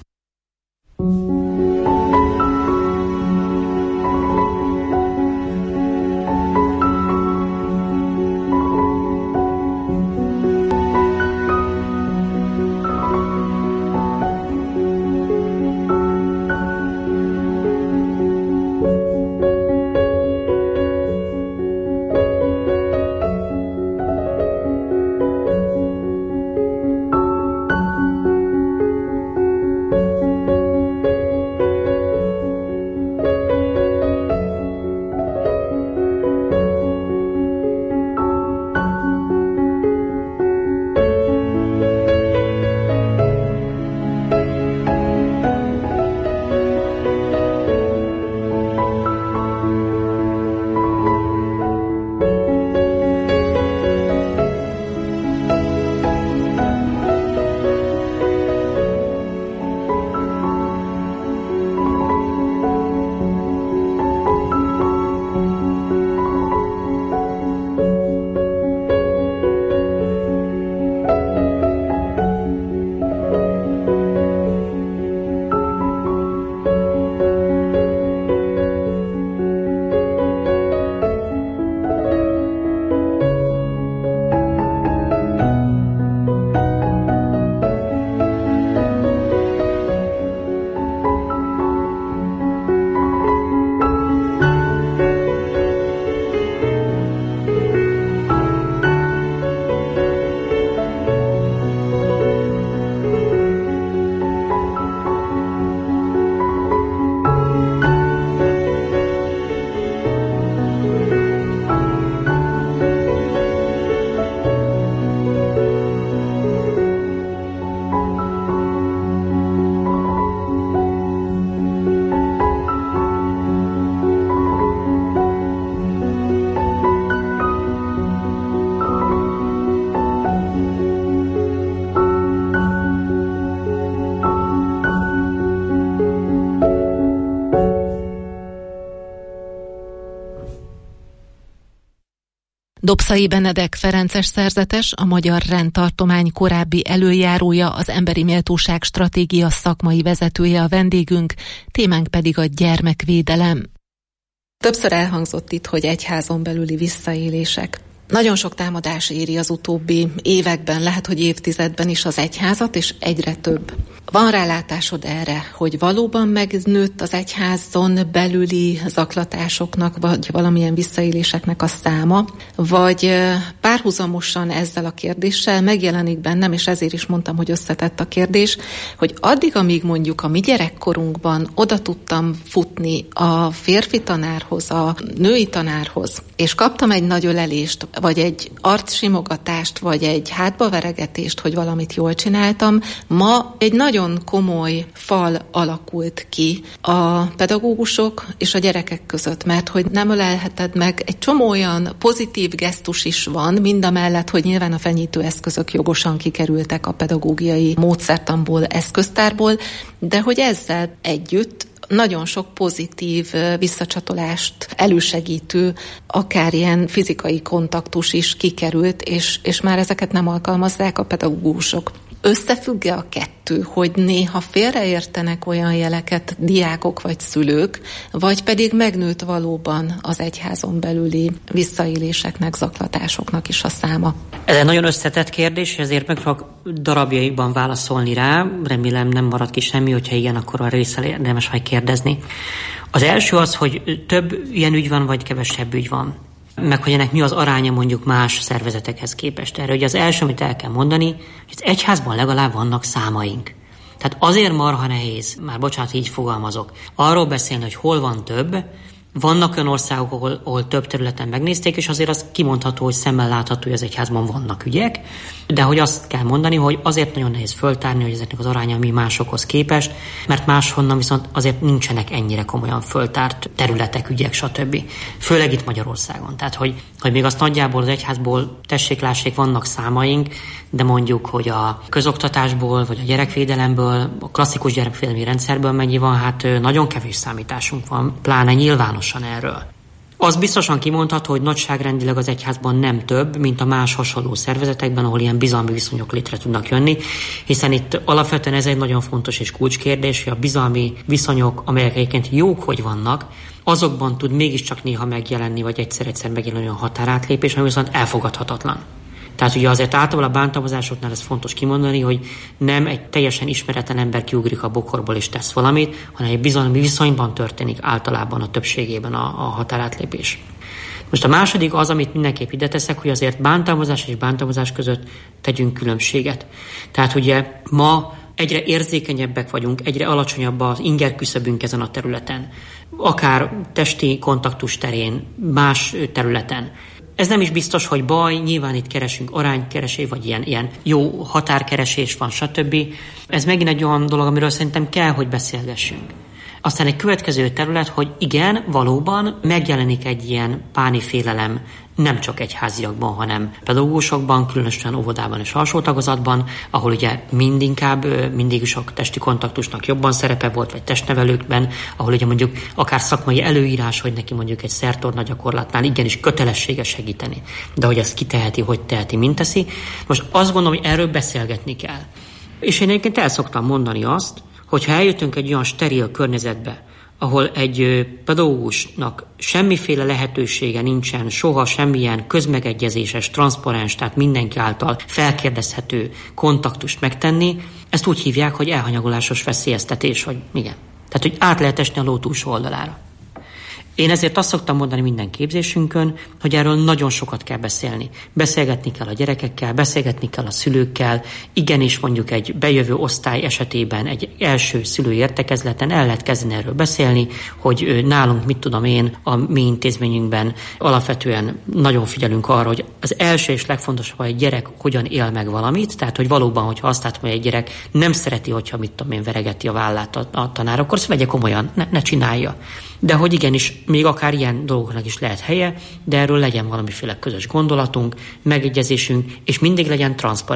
Dobszai Benedek ferences szerzetes, a Magyar Rendtartomány korábbi előjárója, az Emberi Méltóság Stratégia szakmai vezetője a vendégünk, témánk pedig a gyermekvédelem. Többször elhangzott itt, hogy egyházon belüli visszaélések. Nagyon sok támadás éri az utóbbi években, lehet, hogy évtizedben is az egyházat, és egyre több. Van rálátásod erre, hogy valóban megnőtt az egyházon belüli zaklatásoknak, vagy valamilyen visszaéléseknek a száma, vagy párhuzamosan ezzel a kérdéssel megjelenik bennem, és ezért is mondtam, hogy összetett a kérdés, hogy addig, amíg mondjuk a mi gyerekkorunkban oda tudtam futni a férfi tanárhoz, a női tanárhoz, és kaptam egy nagy ölelést, vagy egy arcsimogatást, vagy egy hátbaveregetést, hogy valamit jól csináltam, ma egy nagyon komoly fal alakult ki a pedagógusok és a gyerekek között, mert hogy nem ölelheted meg, egy csomó olyan pozitív gesztus is van, mindamellett, hogy nyilván a fenyítő eszközök jogosan kikerültek a pedagógiai módszertanból, eszköztárból, de hogy ezzel együtt nagyon sok pozitív visszacsatolást elősegítő, akár ilyen fizikai kontaktus is kikerült, és már ezeket nem alkalmazzák a pedagógusok. Összefügg-e a kettő, hogy néha félreértenek olyan jeleket diákok vagy szülők, vagy pedig megnőtt valóban az egyházon belüli visszaéléseknek, zaklatásoknak is a száma? Ez egy nagyon összetett kérdés, ezért meg fogok darabjaiban válaszolni rá. Remélem nem marad ki semmi, hogyha igen, akkor a részre érdemes majd kérdezni. Az első az, hogy több ilyen ügy van, vagy kevesebb ügy van. Meg hogy ennek mi az aránya mondjuk más szervezetekhez képest. Erre ugye az első, amit el kell mondani, hogy az egyházban legalább vannak számaink. Tehát azért marha nehéz, már bocsánat, így fogalmazok, arról beszélni, hogy hol van több. Vannak olyan országok, ahol több területen megnézték, és azért az kimondható, hogy szemmel látható, hogy az egyházban vannak ügyek, de hogy azt kell mondani, hogy azért nagyon nehéz föltárni, hogy ezeknek az aránya mi másokhoz képest, mert máshonnan viszont azért nincsenek ennyire komolyan föltárt területek, ügyek, stb. Főleg itt Magyarországon. Tehát, hogy még azt nagyjából az egyházból tessék-lássék, vannak számaink, de mondjuk, hogy a közoktatásból, vagy a gyerekvédelemből, a klasszikus gyerekvédelmi rendszerből mennyi van, hát nagyon kevés számításunk van, pláne nyilvánosan erről. Az biztosan kimondható, hogy nagyságrendileg az egyházban nem több, mint a más hasonló szervezetekben, ahol ilyen bizalmi viszonyok létre tudnak jönni, hiszen itt alapvetően ez egy nagyon fontos és kulcskérdés, hogy a bizalmi viszonyok, amelyek egyébként jók, hogy vannak, azokban tud mégiscsak néha megjelenni, vagy egyszer megjelenni a határátlépés, ami viszont elfogadhatatlan. Tehát ugye azért általában a bántalmazásoknál ez fontos kimondani, hogy nem egy teljesen ismeretlen ember kiugrik a bokorból és tesz valamit, hanem egy bizalmi viszonyban történik általában a többségében a határátlépés. Most a második az, amit mindenképp ide teszek, hogy azért bántalmazás és bántalmazás között tegyünk különbséget. Tehát ugye ma egyre érzékenyebbek vagyunk, egyre alacsonyabb az ingerküszöbünk ezen a területen. Akár testi kontaktus terén, más területen. Ez nem is biztos, hogy baj, nyilván itt keresünk aránykeresés, vagy ilyen jó határkeresés van, stb. Ez megint egy olyan dolog, amiről szerintem kell, hogy beszélgessünk. Aztán egy következő terület, hogy igen, valóban megjelenik egy ilyen páni félelem, nem csak egyháziakban, hanem pedagógusokban, különösen óvodában és alsó tagozatban, ahol ugye mindig is a testi kontaktusnak jobban szerepe volt, vagy testnevelőkben, ahol ugye mondjuk akár szakmai előírás, hogy neki mondjuk egy szertorna gyakorlatnál igenis kötelessége segíteni. De hogy ezt kiteheti, hogy teheti, mint teszi. Most azt gondolom, hogy erről beszélgetni kell. És én egyébként el szoktam mondani azt, hogyha eljutunk egy olyan steril környezetbe, ahol egy pedagógusnak semmiféle lehetősége nincsen, soha semmilyen közmegegyezéses, transzparens, tehát mindenki által felkérdezhető kontaktust megtenni, ezt úgy hívják, hogy elhanyagolásos veszélyeztetés, vagy igen. Tehát, hogy át lehet esni a ló túlsó oldalára. Én ezért azt szoktam mondani minden képzésünkön, hogy erről nagyon sokat kell beszélni. Beszélgetni kell a gyerekekkel, beszélgetni kell a szülőkkel. Igenis mondjuk egy bejövő osztály esetében egy első szülői értekezleten el lehet kezdeni erről beszélni, hogy nálunk, mit tudom én, a mi intézményünkben alapvetően nagyon figyelünk arra, hogy az első és legfontosabb, hogy egy gyerek hogyan él meg valamit, tehát hogy valóban, hogyha azt látom, hogy egy gyerek nem szereti, hogyha mit tudom én, veregeti a vállát a tanár, akkor azt vegye komolyan, ne csinálja. De hogy igenis, még akár ilyen dolgoknak is lehet helye, de erről legyen valamiféle közös gondolatunk, megegyezésünk, és mindig legyen transzparens.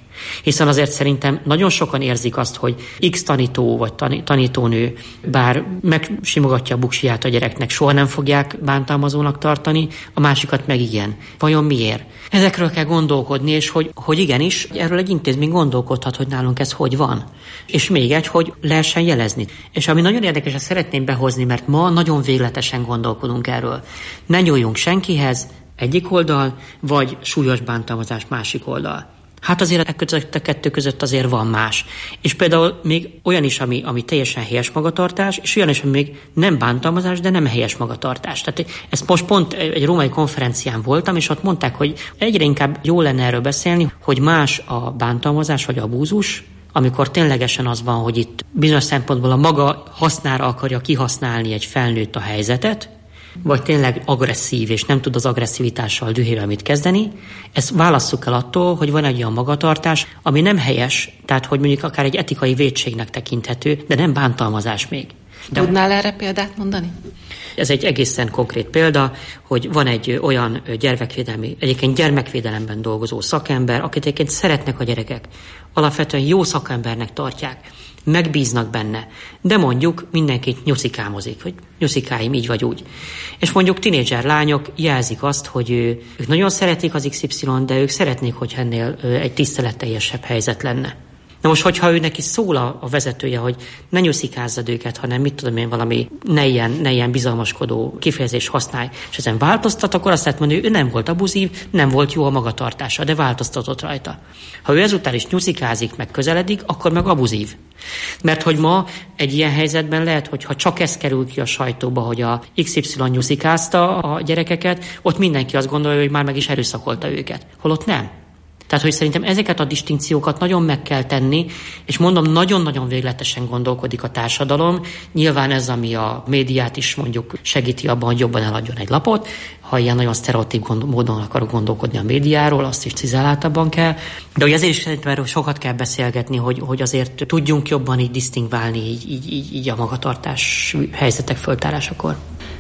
Hiszen azért szerintem nagyon sokan érzik azt, hogy X tanító vagy tanítónő bár megsimogatja a buksiját a gyereknek, soha nem fogják bántalmazónak tartani, a másikat meg igen. Vajon miért? Ezekről kell gondolkodni, és hogy igenis, erről egy intézmény gondolkodhat, hogy nálunk ez hogy van. És még egy, hogy lehessen jelezni. És ami nagyon érdekes, ezt szeretném behozni, mert ma nagyon végletesen gondolkodunk erről. Ne nyúljunk senkihez, egyik oldal, vagy súlyos bántalmazás másik oldal. Hát azért a kettő között azért van más. És például még olyan is, ami teljesen helyes magatartás, és olyan is, ami még nem bántalmazás, de nem helyes magatartás. Tehát ezt most pont egy római konferencián voltam, és ott mondták, hogy egyre inkább jó lenne erről beszélni, hogy más a bántalmazás vagy abúzus, amikor ténylegesen az van, hogy itt bizonyos szempontból a maga hasznára akarja kihasználni egy felnőtt a helyzetet, vagy tényleg agresszív, és nem tud az agresszivitással, dühével mit kezdeni. Ezt válasszuk el attól, hogy van egy olyan magatartás, ami nem helyes, tehát hogy mondjuk akár egy etikai vétségnek tekinthető, de nem bántalmazás még. Tudnál erre példát mondani? Ez egy egészen konkrét példa, hogy van egy olyan egyébként gyermekvédelemben dolgozó szakember, akit egyébként szeretnek a gyerekek. Alapvetően jó szakembernek tartják. Megbíznak benne, de mondjuk mindenkit nyuszikámozik, hogy nyuszikáim így vagy úgy. És mondjuk tinédzser lányok jelzik azt, hogy ők nagyon szeretik az XY, de ők szeretnék, hogy ennél egy tiszteletteljesebb helyzet lenne. Na most, hogyha ő neki szól a vezetője, hogy ne nyuszikázzad őket, hanem mit tudom én, valami ne ilyen bizalmaskodó kifejezés használj, és ezen változtat, akkor azt lehet mondani, hogy ő nem volt abuzív, nem volt jó a magatartása, de változtatott rajta. Ha ő ezután is nyuszikázik, meg közeledik, akkor meg abuzív. Mert hogy ma egy ilyen helyzetben lehet, hogy ha csak ez kerül ki a sajtóba, hogy a XY nyuszikázta a gyerekeket, ott mindenki azt gondolja, hogy már meg is erőszakolta őket. Holott nem. Tehát, hogy szerintem ezeket a distinkciókat nagyon meg kell tenni, és mondom, nagyon-nagyon végletesen gondolkodik a társadalom. Nyilván ez, ami a médiát is mondjuk segíti abban, hogy jobban eladjon egy lapot. Ha ilyen nagyon sztereotíp módon akarok gondolkodni a médiáról, azt is cizelláltabban kell. De hogy ezért is szerintem erről sokat kell beszélgetni, hogy azért tudjunk jobban így disztingválni így a magatartás helyzetek föltárásakor.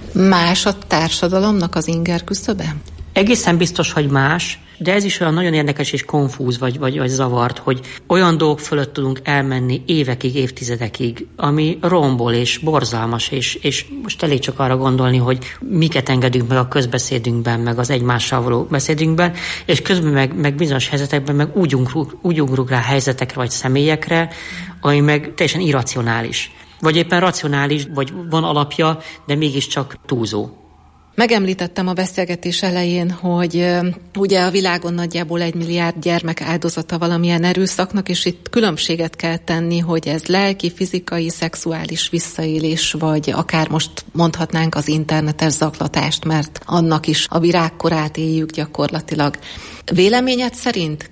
Más a társadalomnak az inger küszöbe? Egészen biztos, hogy más, de ez is olyan nagyon érdekes és konfúz vagy zavart, hogy olyan dolgok fölött tudunk elmenni évekig, évtizedekig, ami rombol és borzalmas, és most elég csak arra gondolni, hogy miket engedünk meg a közbeszédünkben, meg az egymással való beszédünkben, és közben meg bizonyos helyzetekben meg úgy ugrunk rá helyzetekre vagy személyekre, ami meg teljesen irracionális. Vagy éppen racionális, vagy van alapja, de mégiscsak túlzó. Megemlítettem a beszélgetés elején, hogy ugye a világon nagyjából 1 milliárd gyermek áldozata valamilyen erőszaknak, és itt különbséget kell tenni, hogy ez lelki, fizikai, szexuális visszaélés, vagy akár most mondhatnánk az internetes zaklatást, mert annak is a virágkorát éljük gyakorlatilag. Véleményed szerint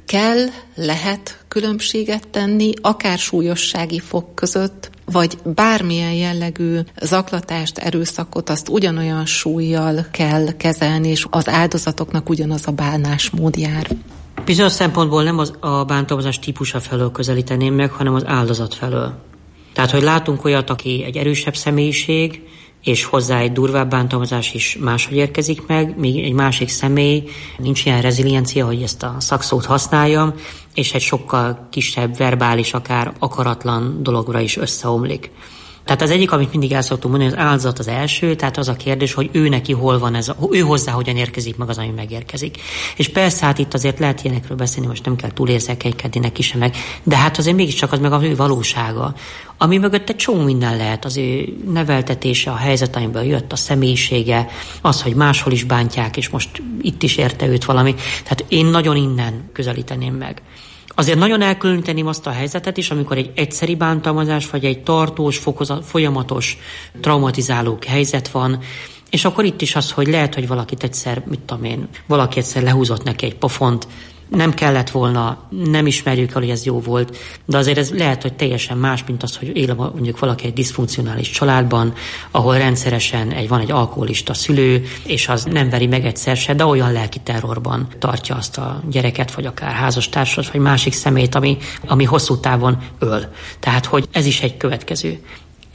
lehet különbséget tenni, akár súlyossági fok között, vagy bármilyen jellegű zaklatást, erőszakot, azt ugyanolyan súllyal kell kezelni, és az áldozatoknak ugyanaz a bánásmód jár? Bizonyos szempontból nem a bántalmazás típusa felől közelíteném meg, hanem az áldozat felől. Tehát, hogy látunk olyat, aki egy erősebb személyiség, és hozzá egy durvább bántalmazás is máshogy érkezik meg, míg egy másik személy nincs ilyen reziliencia, hogy ezt a szakszót használjam, és egy sokkal kisebb, verbális, akár akaratlan dologra is összeomlik. Tehát az egyik, amit mindig el szoktunk mondani, az áldozat az első, tehát az a kérdés, hogy ő neki hol van ez, ő hozzá hogyan érkezik meg az, ami megérkezik. És persze, hát itt azért lehet ilyenekről beszélni, most nem kell túlérzékenykedni neki sem meg, de hát azért mégiscsak az meg az ő valósága, ami mögött egy csomó minden lehet, az ő neveltetése, a helyzet, amiből jött, a személyisége, az, hogy máshol is bántják, és most itt is érte őt valami. Tehát én nagyon innen közelíteném meg. Azért nagyon elkülöníteném azt a helyzetet is, amikor egy egyszeri bántalmazás, vagy egy tartós, folyamatos, traumatizáló helyzet van, és akkor itt is az, hogy lehet, hogy valakit egyszer, valaki egyszer lehúzott neki egy pofont, nem kellett volna, nem ismerjük el, hogy ez jó volt, de azért ez lehet, hogy teljesen más, mint az, hogy él mondjuk valaki egy diszfunkcionális családban, ahol rendszeresen van egy alkoholista szülő, és az nem veri meg egyszer se, de olyan lelki terrorban tartja azt a gyereket, vagy akár házastársat, vagy másik szemét, ami hosszú távon öl. Tehát, hogy ez is egy következő.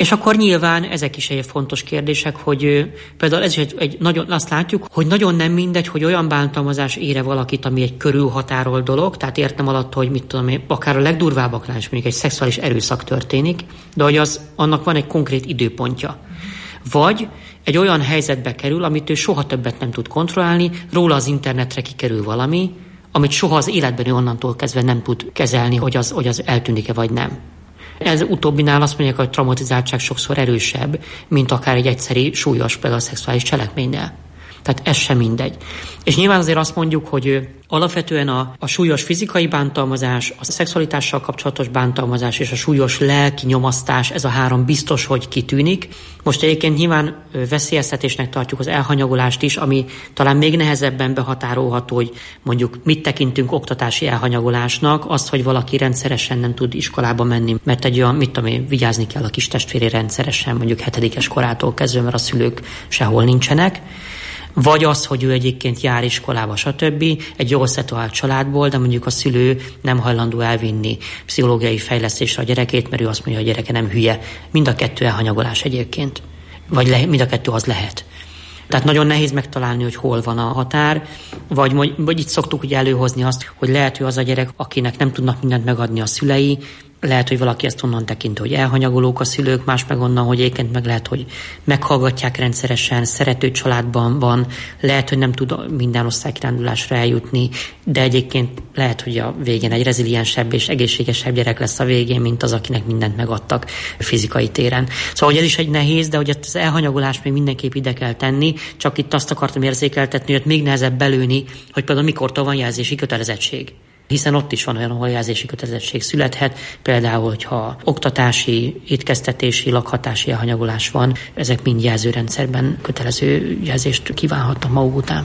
És akkor nyilván ezek is egy fontos kérdések, hogy például ez is egy nagyon, azt látjuk, hogy nagyon nem mindegy, hogy olyan bántalmazás ére valakit, ami egy körülhatárolt dolog, tehát értem alatt, hogy mit tudom én, akár a legdurvábbaknál is mondjuk egy szexuális erőszak történik, de hogy annak van egy konkrét időpontja. Vagy egy olyan helyzetbe kerül, amit ő soha többet nem tud kontrollálni, róla az internetre kikerül valami, amit soha az életben ő onnantól kezdve nem tud kezelni, hogy az eltűnik-e vagy nem. Ez utóbbinál azt mondják, hogy a traumatizáltság sokszor erősebb, mint akár egy egyszeri súlyos például a szexuális cselekménnyel. Tehát ez sem mindegy. És nyilván azért azt mondjuk, hogy alapvetően a súlyos fizikai bántalmazás, a szexualitással kapcsolatos bántalmazás és a súlyos lelki nyomasztás, ez a három biztos, hogy kitűnik. Most egyébként nyilván veszélyeztetésnek tartjuk az elhanyagolást is, ami talán még nehezebben behatárolható, hogy mondjuk mit tekintünk oktatási elhanyagolásnak, azt, hogy valaki rendszeresen nem tud iskolába menni, mert egy olyan, vigyázni kell a kis testvéré rendszeresen, mondjuk 7. korától kezdve, mert a szülők sehol nincsenek. Vagy az, hogy ő egyébként jár iskolába, stb. Egy jól szituált családból, de mondjuk a szülő nem hajlandó elvinni pszichológiai fejlesztésre a gyerekét, mert ő azt mondja, hogy a gyereke nem hülye. Mind a kettő elhanyagolás egyébként. Vagy mind a kettő az lehet. Tehát nagyon nehéz megtalálni, hogy hol van a határ, vagy itt szoktuk ugye előhozni azt, hogy lehet, hogy az a gyerek, akinek nem tudnak mindent megadni a szülei, lehet, hogy valaki ezt onnan tekint, hogy elhanyagolók a szülők, más meg onnan, hogy egyébként meg lehet, hogy meghallgatják rendszeresen, szerető családban van, lehet, hogy nem tud minden osztálykirándulásra eljutni, de egyébként lehet, hogy a végén egy reziliensebb és egészségesebb gyerek lesz a végén, mint az, akinek mindent megadtak fizikai téren. Szóval, hogy ez is egy nehéz, de hogy az elhanyagolást még mindenképp ide kell tenni, csak itt azt akartam érzékeltetni, hogy még nehezebb belőni, hogy például mikortól van jelzési kötelezettség. Hiszen ott is van olyan, ahol jelzési kötelezettség születhet, például, hogyha oktatási, étkeztetési, lakhatási elhanyagolás van, ezek mind jelzőrendszerben kötelező jelzést kívánhatnak maguk után.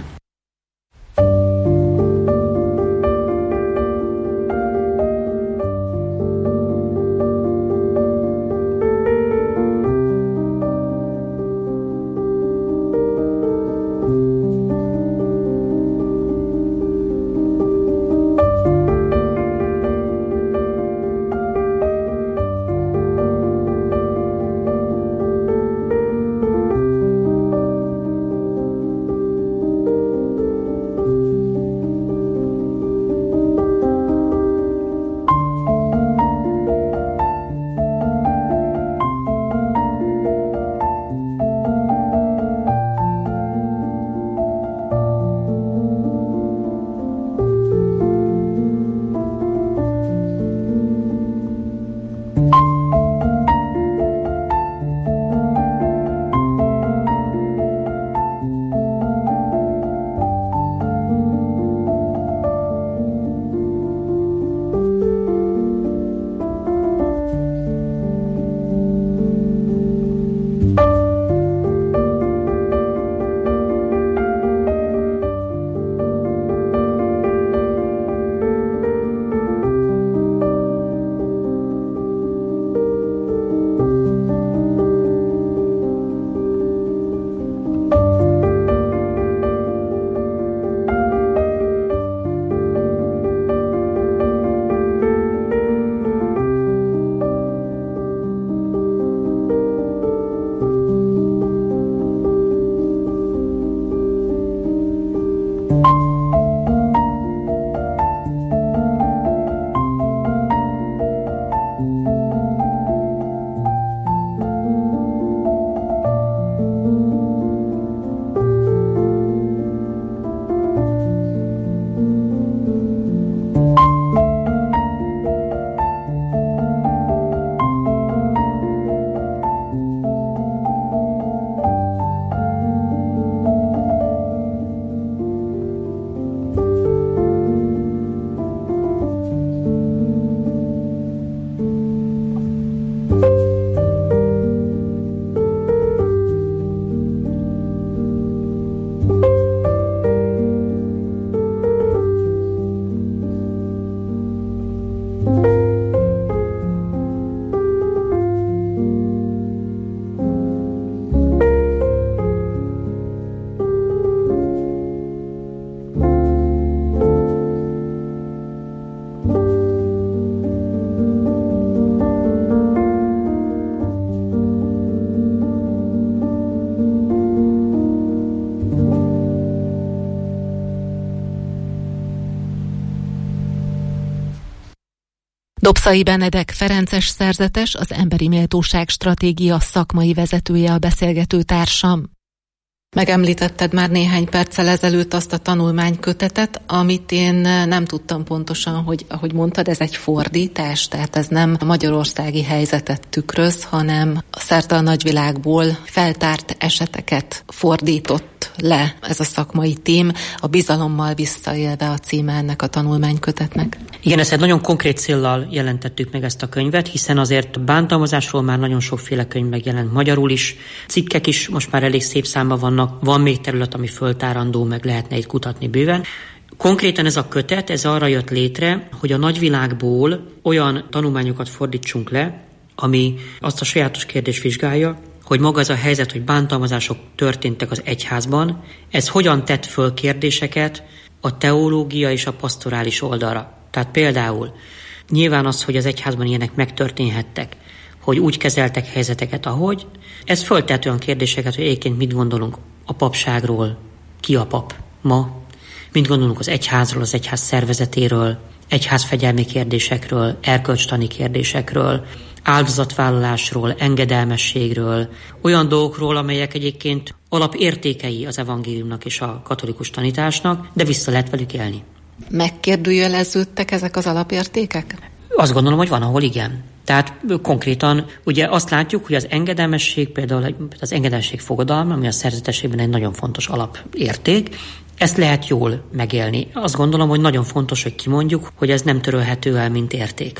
Dobszai Benedek ferences szerzetes, az Emberi Méltóság Stratégia szakmai vezetője a beszélgető társam. Megemlítetted már néhány perccel ezelőtt azt a tanulmánykötetet, amit én nem tudtam pontosan, hogy ahogy mondtad, ez egy fordítás, tehát ez nem a magyarországi helyzetet tükröz, hanem szerte a nagyvilágból feltárt eseteket fordított le ez a szakmai tím, a bizalommal visszaélve a címe ennek a tanulmánykötetnek. Igen, ezt egy nagyon konkrét céllal jelentettük meg ezt a könyvet, hiszen azért bántalmazásról már nagyon sokféle könyv megjelent magyarul is, cikkek is most már elég szép számban vannak, van még terület, ami föltárandó, meg lehetne itt kutatni bőven. Konkrétan ez a kötet, ez arra jött létre, hogy a nagyvilágból olyan tanulmányokat fordítsunk le, ami azt a sajátos kérdést vizsgálja, hogy maga az a helyzet, hogy bántalmazások történtek az egyházban, ez hogyan tett föl kérdéseket a teológia és a pastorális oldalra. Tehát például nyilván az, hogy az egyházban ilyenek megtörténhettek, hogy úgy kezeltek helyzeteket, ahogy, ez föltett olyan kérdéseket, hogy egyébként mit gondolunk a papságról, ki a pap ma, mit gondolunk az egyházról, az egyház szervezetéről, egyházfegyelmi kérdésekről, erkölcstani kérdésekről, áldozatvállalásról, engedelmességről, olyan dolgokról, amelyek egyébként alapértékei az evangéliumnak és a katolikus tanításnak, de vissza lehet velük élni. Megkérdőjeleződtek ezek az alapértékek? Azt gondolom, hogy van, ahol igen. Tehát konkrétan ugye azt látjuk, hogy az engedelmesség, például az engedelmesség fogadalma, ami a szerzetességben egy nagyon fontos alapérték, ezt lehet jól megélni. Azt gondolom, hogy nagyon fontos, hogy kimondjuk, hogy ez nem törölhető el, mint érték.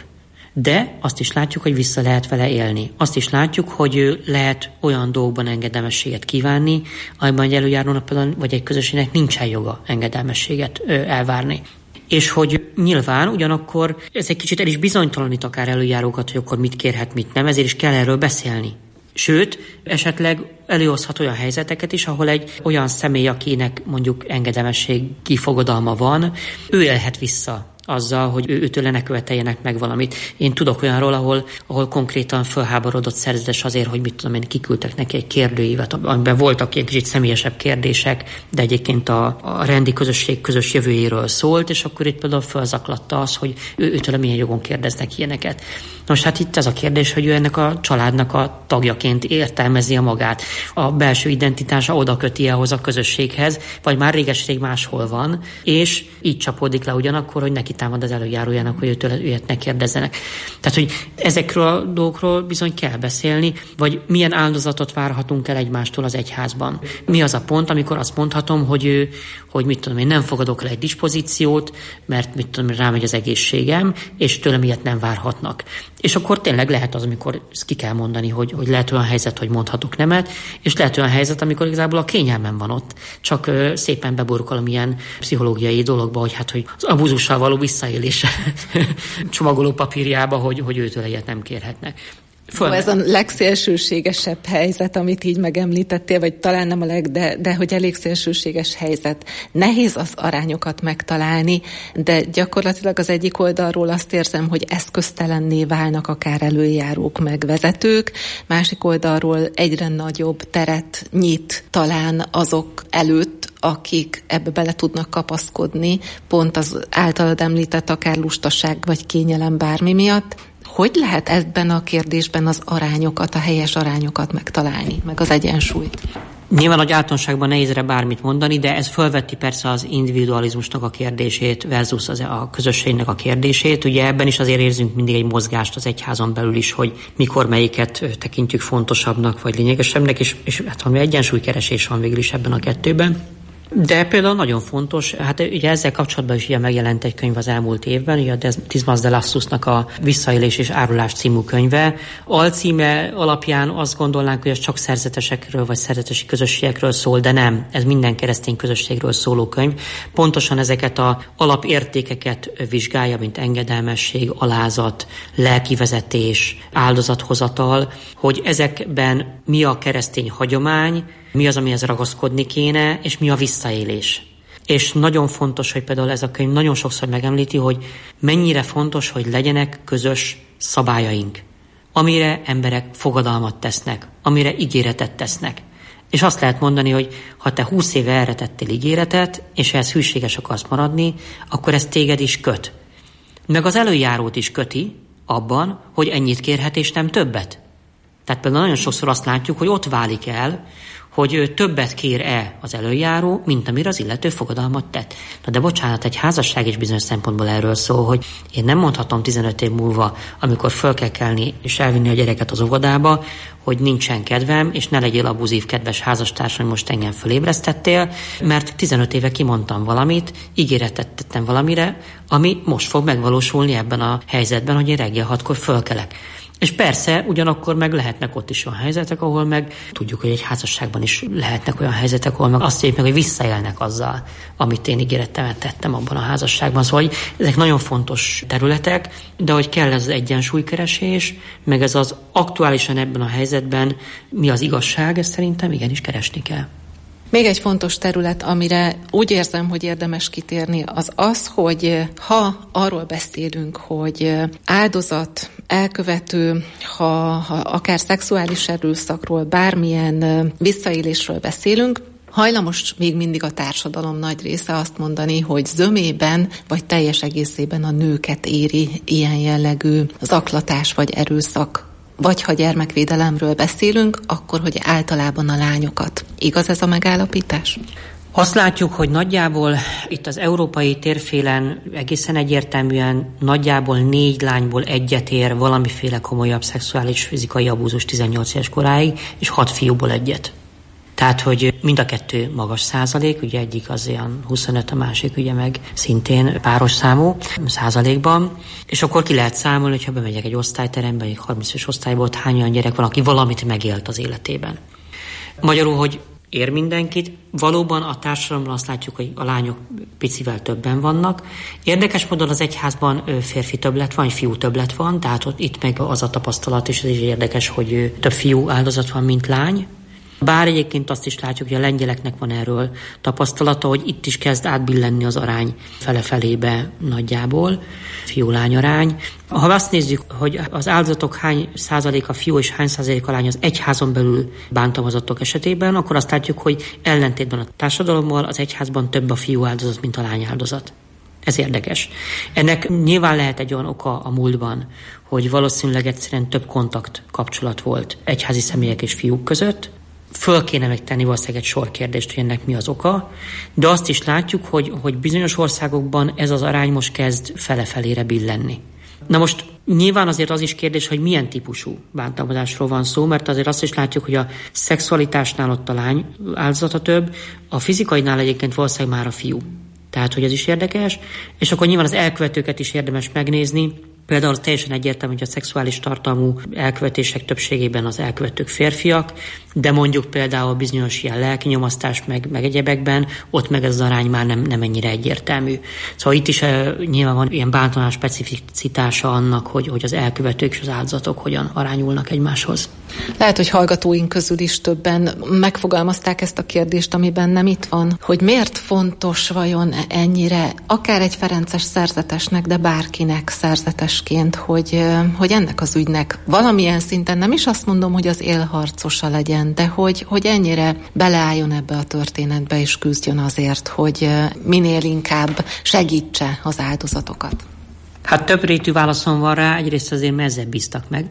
De azt is látjuk, hogy vissza lehet vele élni. Azt is látjuk, hogy lehet olyan dolgokban engedelmességet kívánni, amiben egy előjárónak például, vagy egy közösségnek nincsen joga engedelmességet elvárni. És hogy nyilván ugyanakkor ez egy kicsit el is bizonytalanít akár előjárókat, hogy akkor mit kérhet, mit nem, ezért is kell erről beszélni. Sőt, esetleg előhozhat olyan helyzeteket is, ahol egy olyan személy, akinek mondjuk engedelmesség kifogadalma van, ő élhet vissza azzal, hogy őtől ne követeljenek meg valamit. Én tudok olyanról, ahol konkrétan fölháborodott szerzetes azért, hogy mit tudom én, kiküldtek neki egy kérdőívet, amiben voltak ilyen kicsit személyesebb kérdések, de egyébként a rendi közösség közös jövőjéről szólt, és akkor itt például fölzaklatta az, hogy őtől milyen jogon kérdeznek ilyeneket. Nos, hát itt ez a kérdés, hogy ő ennek a családnak a tagjaként értelmezi a magát. A belső identitása oda köti ahhoz a közösséghez, vagy már réges-rég máshol van, és így csapódik le ugyanakkor, hogy neki támad az előjárójának, hogy őtől őt ne kérdezzenek. Tehát, hogy ezekről a dolgokról bizony kell beszélni, vagy milyen áldozatot várhatunk el egymástól az egyházban. Mi az a pont, amikor azt mondhatom, hogy mit tudom én, nem fogadok el egy dispozíciót, mert mit tudom, rámegy az egészségem, és tőlem ilyet nem várhatnak. És akkor tényleg lehet az, amikor ezt ki kell mondani, hogy lehet olyan helyzet, hogy mondhatok nemet, és lehet olyan helyzet, amikor igazából a kényelmem van ott, csak szépen beburkolom ilyen pszichológiai dologba, hogy hát, hogy az abúzussal való visszaélése csomagoló papírjába, hogy őtől ilyet nem kérhetnek. Ez a legszélsőségesebb helyzet, amit így megemlítettél, vagy talán nem de hogy elég szélsőséges helyzet. Nehéz az arányokat megtalálni, de gyakorlatilag az egyik oldalról azt érzem, hogy eszköztelenné válnak akár előjárók meg vezetők, másik oldalról egyre nagyobb teret nyit talán azok előtt, akik ebbe bele tudnak kapaszkodni, pont az általad említett akár lustaság vagy kényelem bármi miatt. Hogy lehet ebben a kérdésben az arányokat, a helyes arányokat megtalálni, meg az egyensúlyt? Nyilván, hogy általánosságban nehéz erre bármit mondani, de ez fölvetti persze az individualizmusnak a kérdését versus a közösségnek a kérdését. Ugye ebben is azért érzünk mindig egy mozgást az egyházon belül is, hogy mikor melyiket tekintjük fontosabbnak vagy lényegesebbnek, és hát valami egyensúlykeresés van végül is ebben a kettőben. De például nagyon fontos, hát ugye ezzel kapcsolatban is ugye megjelent egy könyv az elmúlt évben, ugye a Dismas de Lassusnak a Visszaélés és árulás című könyve. Alcíme alapján azt gondolnánk, hogy ez csak szerzetesekről vagy szerzetesi közösségekről szól, de nem, ez minden keresztény közösségről szóló könyv. Pontosan ezeket az alapértékeket vizsgálja, mint engedelmesség, alázat, lelkivezetés, áldozathozatal, hogy ezekben mi a keresztény hagyomány, mi az, amihez ragaszkodni kéne, és mi a visszaélés. És nagyon fontos, hogy például ez a könyv nagyon sokszor megemlíti, hogy mennyire fontos, hogy legyenek közös szabályaink, amire emberek fogadalmat tesznek, amire ígéretet tesznek. És azt lehet mondani, hogy ha te 20 éve erre tettél ígéretet, és ehhez hűséges akarsz maradni, akkor ez téged is köt. Meg az előjárót is köti, abban, hogy ennyit kérhet és nem többet. Tehát például nagyon sokszor azt látjuk, hogy ott válik el, hogy többet kér-e az elöljáró, mint amire az illető fogadalmat tett. Na de bocsánat, egy házasság is bizonyos szempontból erről szól, hogy én nem mondhatom 15 év múlva, amikor föl kell kelni és elvinni a gyereket az óvodába, hogy nincsen kedvem, és ne legyél abuzív, kedves házastárs, hogy most engem fölébresztettél, mert 15 éve kimondtam valamit, ígéretet tettem valamire, ami most fog megvalósulni ebben a helyzetben, hogy én reggel 6-kor fölkelek. És persze, ugyanakkor meg lehetnek ott is olyan helyzetek, ahol meg tudjuk, hogy egy házasságban is lehetnek olyan helyzetek, ahol meg azt mondjuk meg, hogy visszaélnek azzal, amit én ígérettemet tettem abban a házasságban. Szóval hogy ezek nagyon fontos területek, de hogy kell ez az egyensúlykeresés, meg ez az aktuálisan ebben a helyzetben mi az igazság, ezt szerintem igenis keresni kell. Még egy fontos terület, amire úgy érzem, hogy érdemes kitérni, az az, hogy ha arról beszélünk, hogy áldozat, elkövető, ha akár szexuális erőszakról, bármilyen visszaélésről beszélünk, hajlamos még mindig a társadalom nagy része azt mondani, hogy zömében vagy teljes egészében a nőket éri ilyen jellegű zaklatás vagy erőszak. Vagy ha gyermekvédelemről beszélünk, akkor hogy általában a lányokat. Igaz ez a megállapítás? Azt látjuk, hogy nagyjából itt az európai térfélen egészen egyértelműen nagyjából 4 lányból egyet ér valamiféle komolyabb szexuális fizikai abúzus 18 éves koráig, és 6 fiúból egyet. Tehát, hogy mind a kettő magas százalék, ugye egyik az ilyen 25, a másik ugye meg szintén páros számú százalékban, és akkor ki lehet számolni, hogyha bemegyek egy osztályterembe, egy 30-es osztályból, ott hány olyan gyerek van, aki valamit megélt az életében. Magyarul, hogy ér mindenkit, valóban a társadalomban azt látjuk, hogy a lányok picivel többen vannak. Érdekes módon az egyházban férfi többlet van, fiú többlet van, tehát ott itt meg az a tapasztalat, és ez is érdekes, hogy több fiú áldozat van, mint lány. Bár egyébként azt is látjuk, hogy a lengyeleknek van erről tapasztalata, hogy itt is kezd átbillenni az arány fele-felébe nagyjából, fiú-lány arány. Ha azt nézzük, hogy az áldozatok hány százaléka fiú és hány százaléka lány az egyházon belül bántalmazottak esetében, akkor azt látjuk, hogy ellentétben a társadalommal az egyházban több a fiú áldozat, mint a lány áldozat. Ez érdekes. Ennek nyilván lehet egy olyan oka a múltban, hogy valószínűleg egyszerűen több kontakt kapcsolat volt egyházi személyek és fiúk között. Föl kéne megtenni valószínűleg egy sor kérdést, hogy ennek mi az oka, de azt is látjuk, hogy bizonyos országokban ez az arány most kezd fele-felére billenni. Na most nyilván azért az is kérdés, hogy milyen típusú bántalmazásról van szó, mert azért azt is látjuk, hogy a szexualitásnál ott a lány áldozata több, a fizikainál egyébként valószínűleg már a fiú. Tehát, hogy ez is érdekes, és akkor nyilván az elkövetőket is érdemes megnézni. Például teljesen egyértelmű, hogy a szexuális tartalmú elkövetések többségében az elkövetők férfiak, de mondjuk például bizonyos ilyen lelkinyomasztás meg egyebekben, ott meg ez az arány már nem ennyire egyértelmű. Szóval itt is nyilván van ilyen bántalmazás specificitása annak, hogy az elkövetők és az áldozatok hogyan arányulnak egymáshoz. Lehet, hogy hallgatóink közül is többen megfogalmazták ezt a kérdést, amiben nem itt van, hogy miért fontos vajon ennyire, akár egy ferences szerzetesnek, de bárkinek szerzetesként, hogy ennek az ügynek valamilyen szinten, nem is azt mondom, hogy az élharcosa legyen, de hogy ennyire beleálljon ebbe a történetbe, és küzdjön azért, hogy minél inkább segítse az áldozatokat. Hát több rétű válaszom van rá, egyrészt azért, mert ezzel bíztak meg.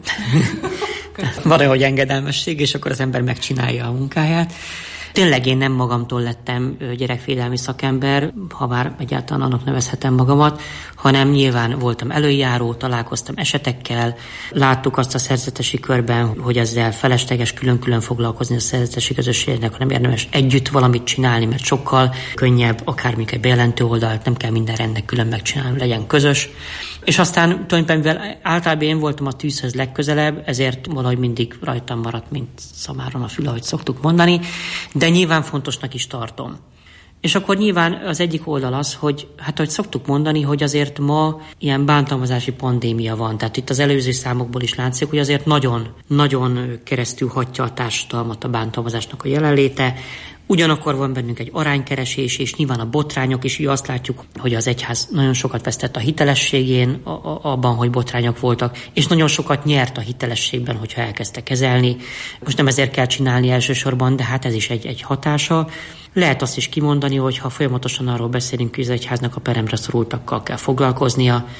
Van olyan engedelmesség, és akkor az ember megcsinálja a munkáját. Tényleg én nem magamtól lettem gyerekvédelmi szakember, ha bár egyáltalán annak nevezhetem magamat, hanem nyilván voltam előjáró, találkoztam esetekkel, láttuk azt a szerzetesi körben, hogy ezzel felesleges külön-külön foglalkozni a szerzetesi közösségnek, hanem érdemes együtt valamit csinálni, mert sokkal könnyebb, akármilyen egy bejelentő oldalt, nem kell minden rendnek külön megcsinálni, legyen közös. És aztán tulajdonképpen általában én voltam a tűzhöz legközelebb, ezért valahogy mindig rajtam maradt, mint szamáron a fül, ahogy szoktuk mondani, de nyilván fontosnak is tartom. És akkor nyilván az egyik oldal az, hogy hát ahogy szoktuk mondani, hogy azért ma ilyen bántalmazási pandémia van. Tehát itt az előző számokból is látszik, hogy azért nagyon keresztül hatja a társadalmat a bántalmazásnak a jelenléte. Ugyanakkor van bennünk egy aránykeresés, és nyilván a botrányok is, ugye azt látjuk, hogy az egyház nagyon sokat vesztett a hitelességén, abban, hogy botrányok voltak, és nagyon sokat nyert a hitelességben, hogyha elkezdte kezelni. Most nem ezért kell csinálni elsősorban, de hát ez is egy hatása. Lehet azt is kimondani, hogy ha folyamatosan arról beszélünk, hogy az egyháznak a peremre szorultakkal kell foglalkoznia,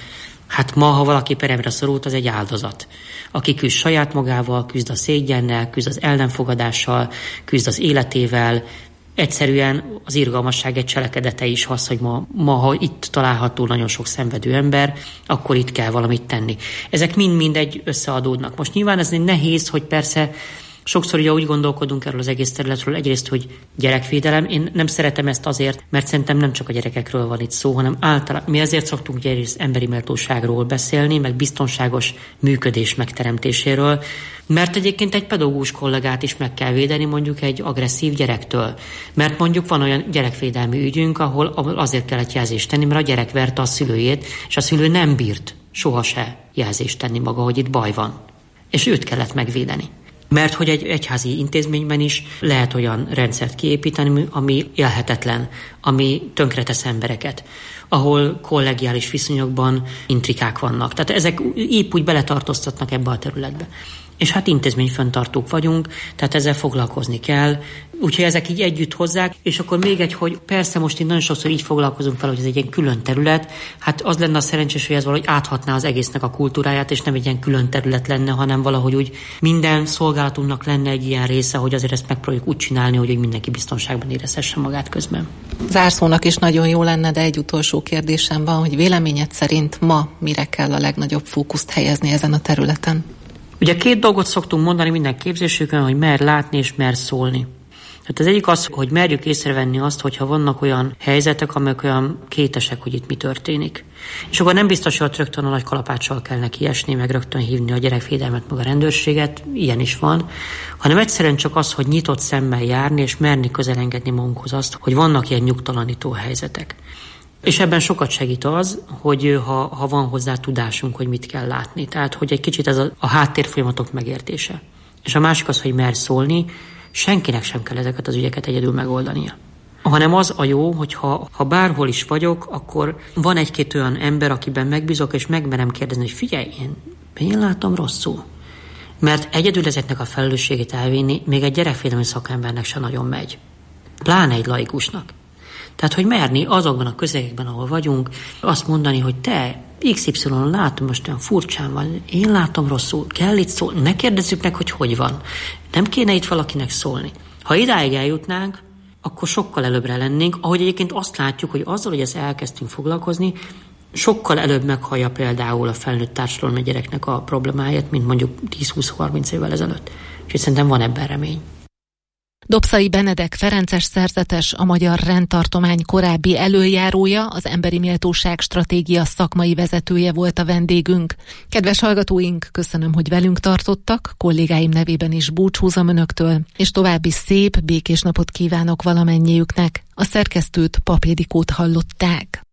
Hát ma, ha valaki peremre szorult, az egy áldozat, aki küzd saját magával, küzd a szégyennel, küzd az ellenfogadással, küzd az életével. Egyszerűen az irgalmasság egy cselekedete is az, hogy ma, ha itt található nagyon sok szenvedő ember, akkor itt kell valamit tenni. Ezek mind-mind összeadódnak. Most nyilván ez nehéz, hogy persze sokszor ugye úgy gondolkodunk erről az egész területről, egyrészt, hogy gyerekvédelem. Én nem szeretem ezt azért, mert szerintem nem csak a gyerekekről van itt szó, hanem általában mi ezért szoktunk egyrészt emberi méltóságról beszélni, meg biztonságos működés megteremtéséről, mert egyébként egy pedagógus kollégát is meg kell védeni mondjuk egy agresszív gyerektől. Mert mondjuk van olyan gyerekvédelmi ügyünk, ahol azért kellett jelzést tenni, mert a gyerek verte a szülőjét, és a szülő nem bírt sohasem jelzést tenni maga, hogy itt baj van. És őt kellett megvédeni. Mert hogy egy egyházi intézményben is lehet olyan rendszert kiépíteni, ami élhetetlen, ami tönkretesz embereket, ahol kollegiális viszonyokban intrikák vannak. Tehát ezek épp úgy beletartoztatnak ebbe a területbe. És hát intézményfenntartók vagyunk, tehát ezzel foglalkozni kell. Úgyhogy ezek így együtt hozzák, és akkor még egy, hogy persze most itt nagyon sokszor így foglalkozunk fel, hogy ez egy ilyen külön terület, hát az lenne a szerencsés, hogy ez valahogy áthatná az egésznek a kultúráját, és nem egy ilyen külön terület lenne, hanem valahogy úgy minden szolgálatunknak lenne egy ilyen része, hogy azért ezt megpróbáljuk úgy csinálni, hogy mindenki biztonságban érezhesse magát közben. Zárszónak is nagyon jó lenne, de egy utolsó kérdésem van, hogy véleményed szerint ma mire kell a legnagyobb fókuszt helyezni ezen a területen? Ugye 2 dolgot szoktunk mondani minden képzésükön, hogy mer látni és mer szólni. Tehát az egyik az, hogy merjük észrevenni azt, hogyha vannak olyan helyzetek, amelyek olyan kétesek, hogy itt mi történik. És akkor nem biztos, hogy rögtön a nagy kalapáccsal kell neki esni, meg rögtön hívni a gyerekvédelmet, meg a rendőrséget, ilyen is van, hanem egyszerűen csak az, hogy nyitott szemmel járni, és merni közelengedni magunkhoz azt, hogy vannak ilyen nyugtalanító helyzetek. És ebben sokat segít az, hogy ha van hozzá tudásunk, hogy mit kell látni. Tehát, hogy egy kicsit ez a háttérfolyamatok megértése. És a másik az, hogy mer szólni, senkinek sem kell ezeket az ügyeket egyedül megoldania. Hanem az a jó, hogy ha bárhol is vagyok, akkor van 1-2 olyan ember, akiben megbízok, és megmerem kérdezni, hogy figyelj, én látom rosszul. Mert egyedül ezeknek a felelősségét elvinni még egy gyerekvédelmi szakembernek sem nagyon megy. Pláne egy laikusnak. Tehát, hogy merni azokban a közegekben, ahol vagyunk, azt mondani, hogy te XY látom, most olyan furcsán van, én látom rosszul, kell itt szólni, ne kérdezzük meg, hogy van. Nem kéne itt valakinek szólni. Ha idáig eljutnánk, akkor sokkal előbbre lennénk, ahogy egyébként azt látjuk, hogy azzal, hogy ezt elkezdtünk foglalkozni, sokkal előbb meghallja például a felnőtt társadalmi gyereknek a problémáját, mint mondjuk 10-20-30 évvel ezelőtt. És szerintem van ebben remény. Dobszai Benedek ferences szerzetes, a Magyar Rendtartomány korábbi előjárója, az Emberi Méltóság Stratégia szakmai vezetője volt a vendégünk. Kedves hallgatóink, köszönöm, hogy velünk tartottak, kollégáim nevében is búcsúzom önöktől, és további szép, békés napot kívánok valamennyiüknek. A szerkesztőt, Pap Ildikót hallották.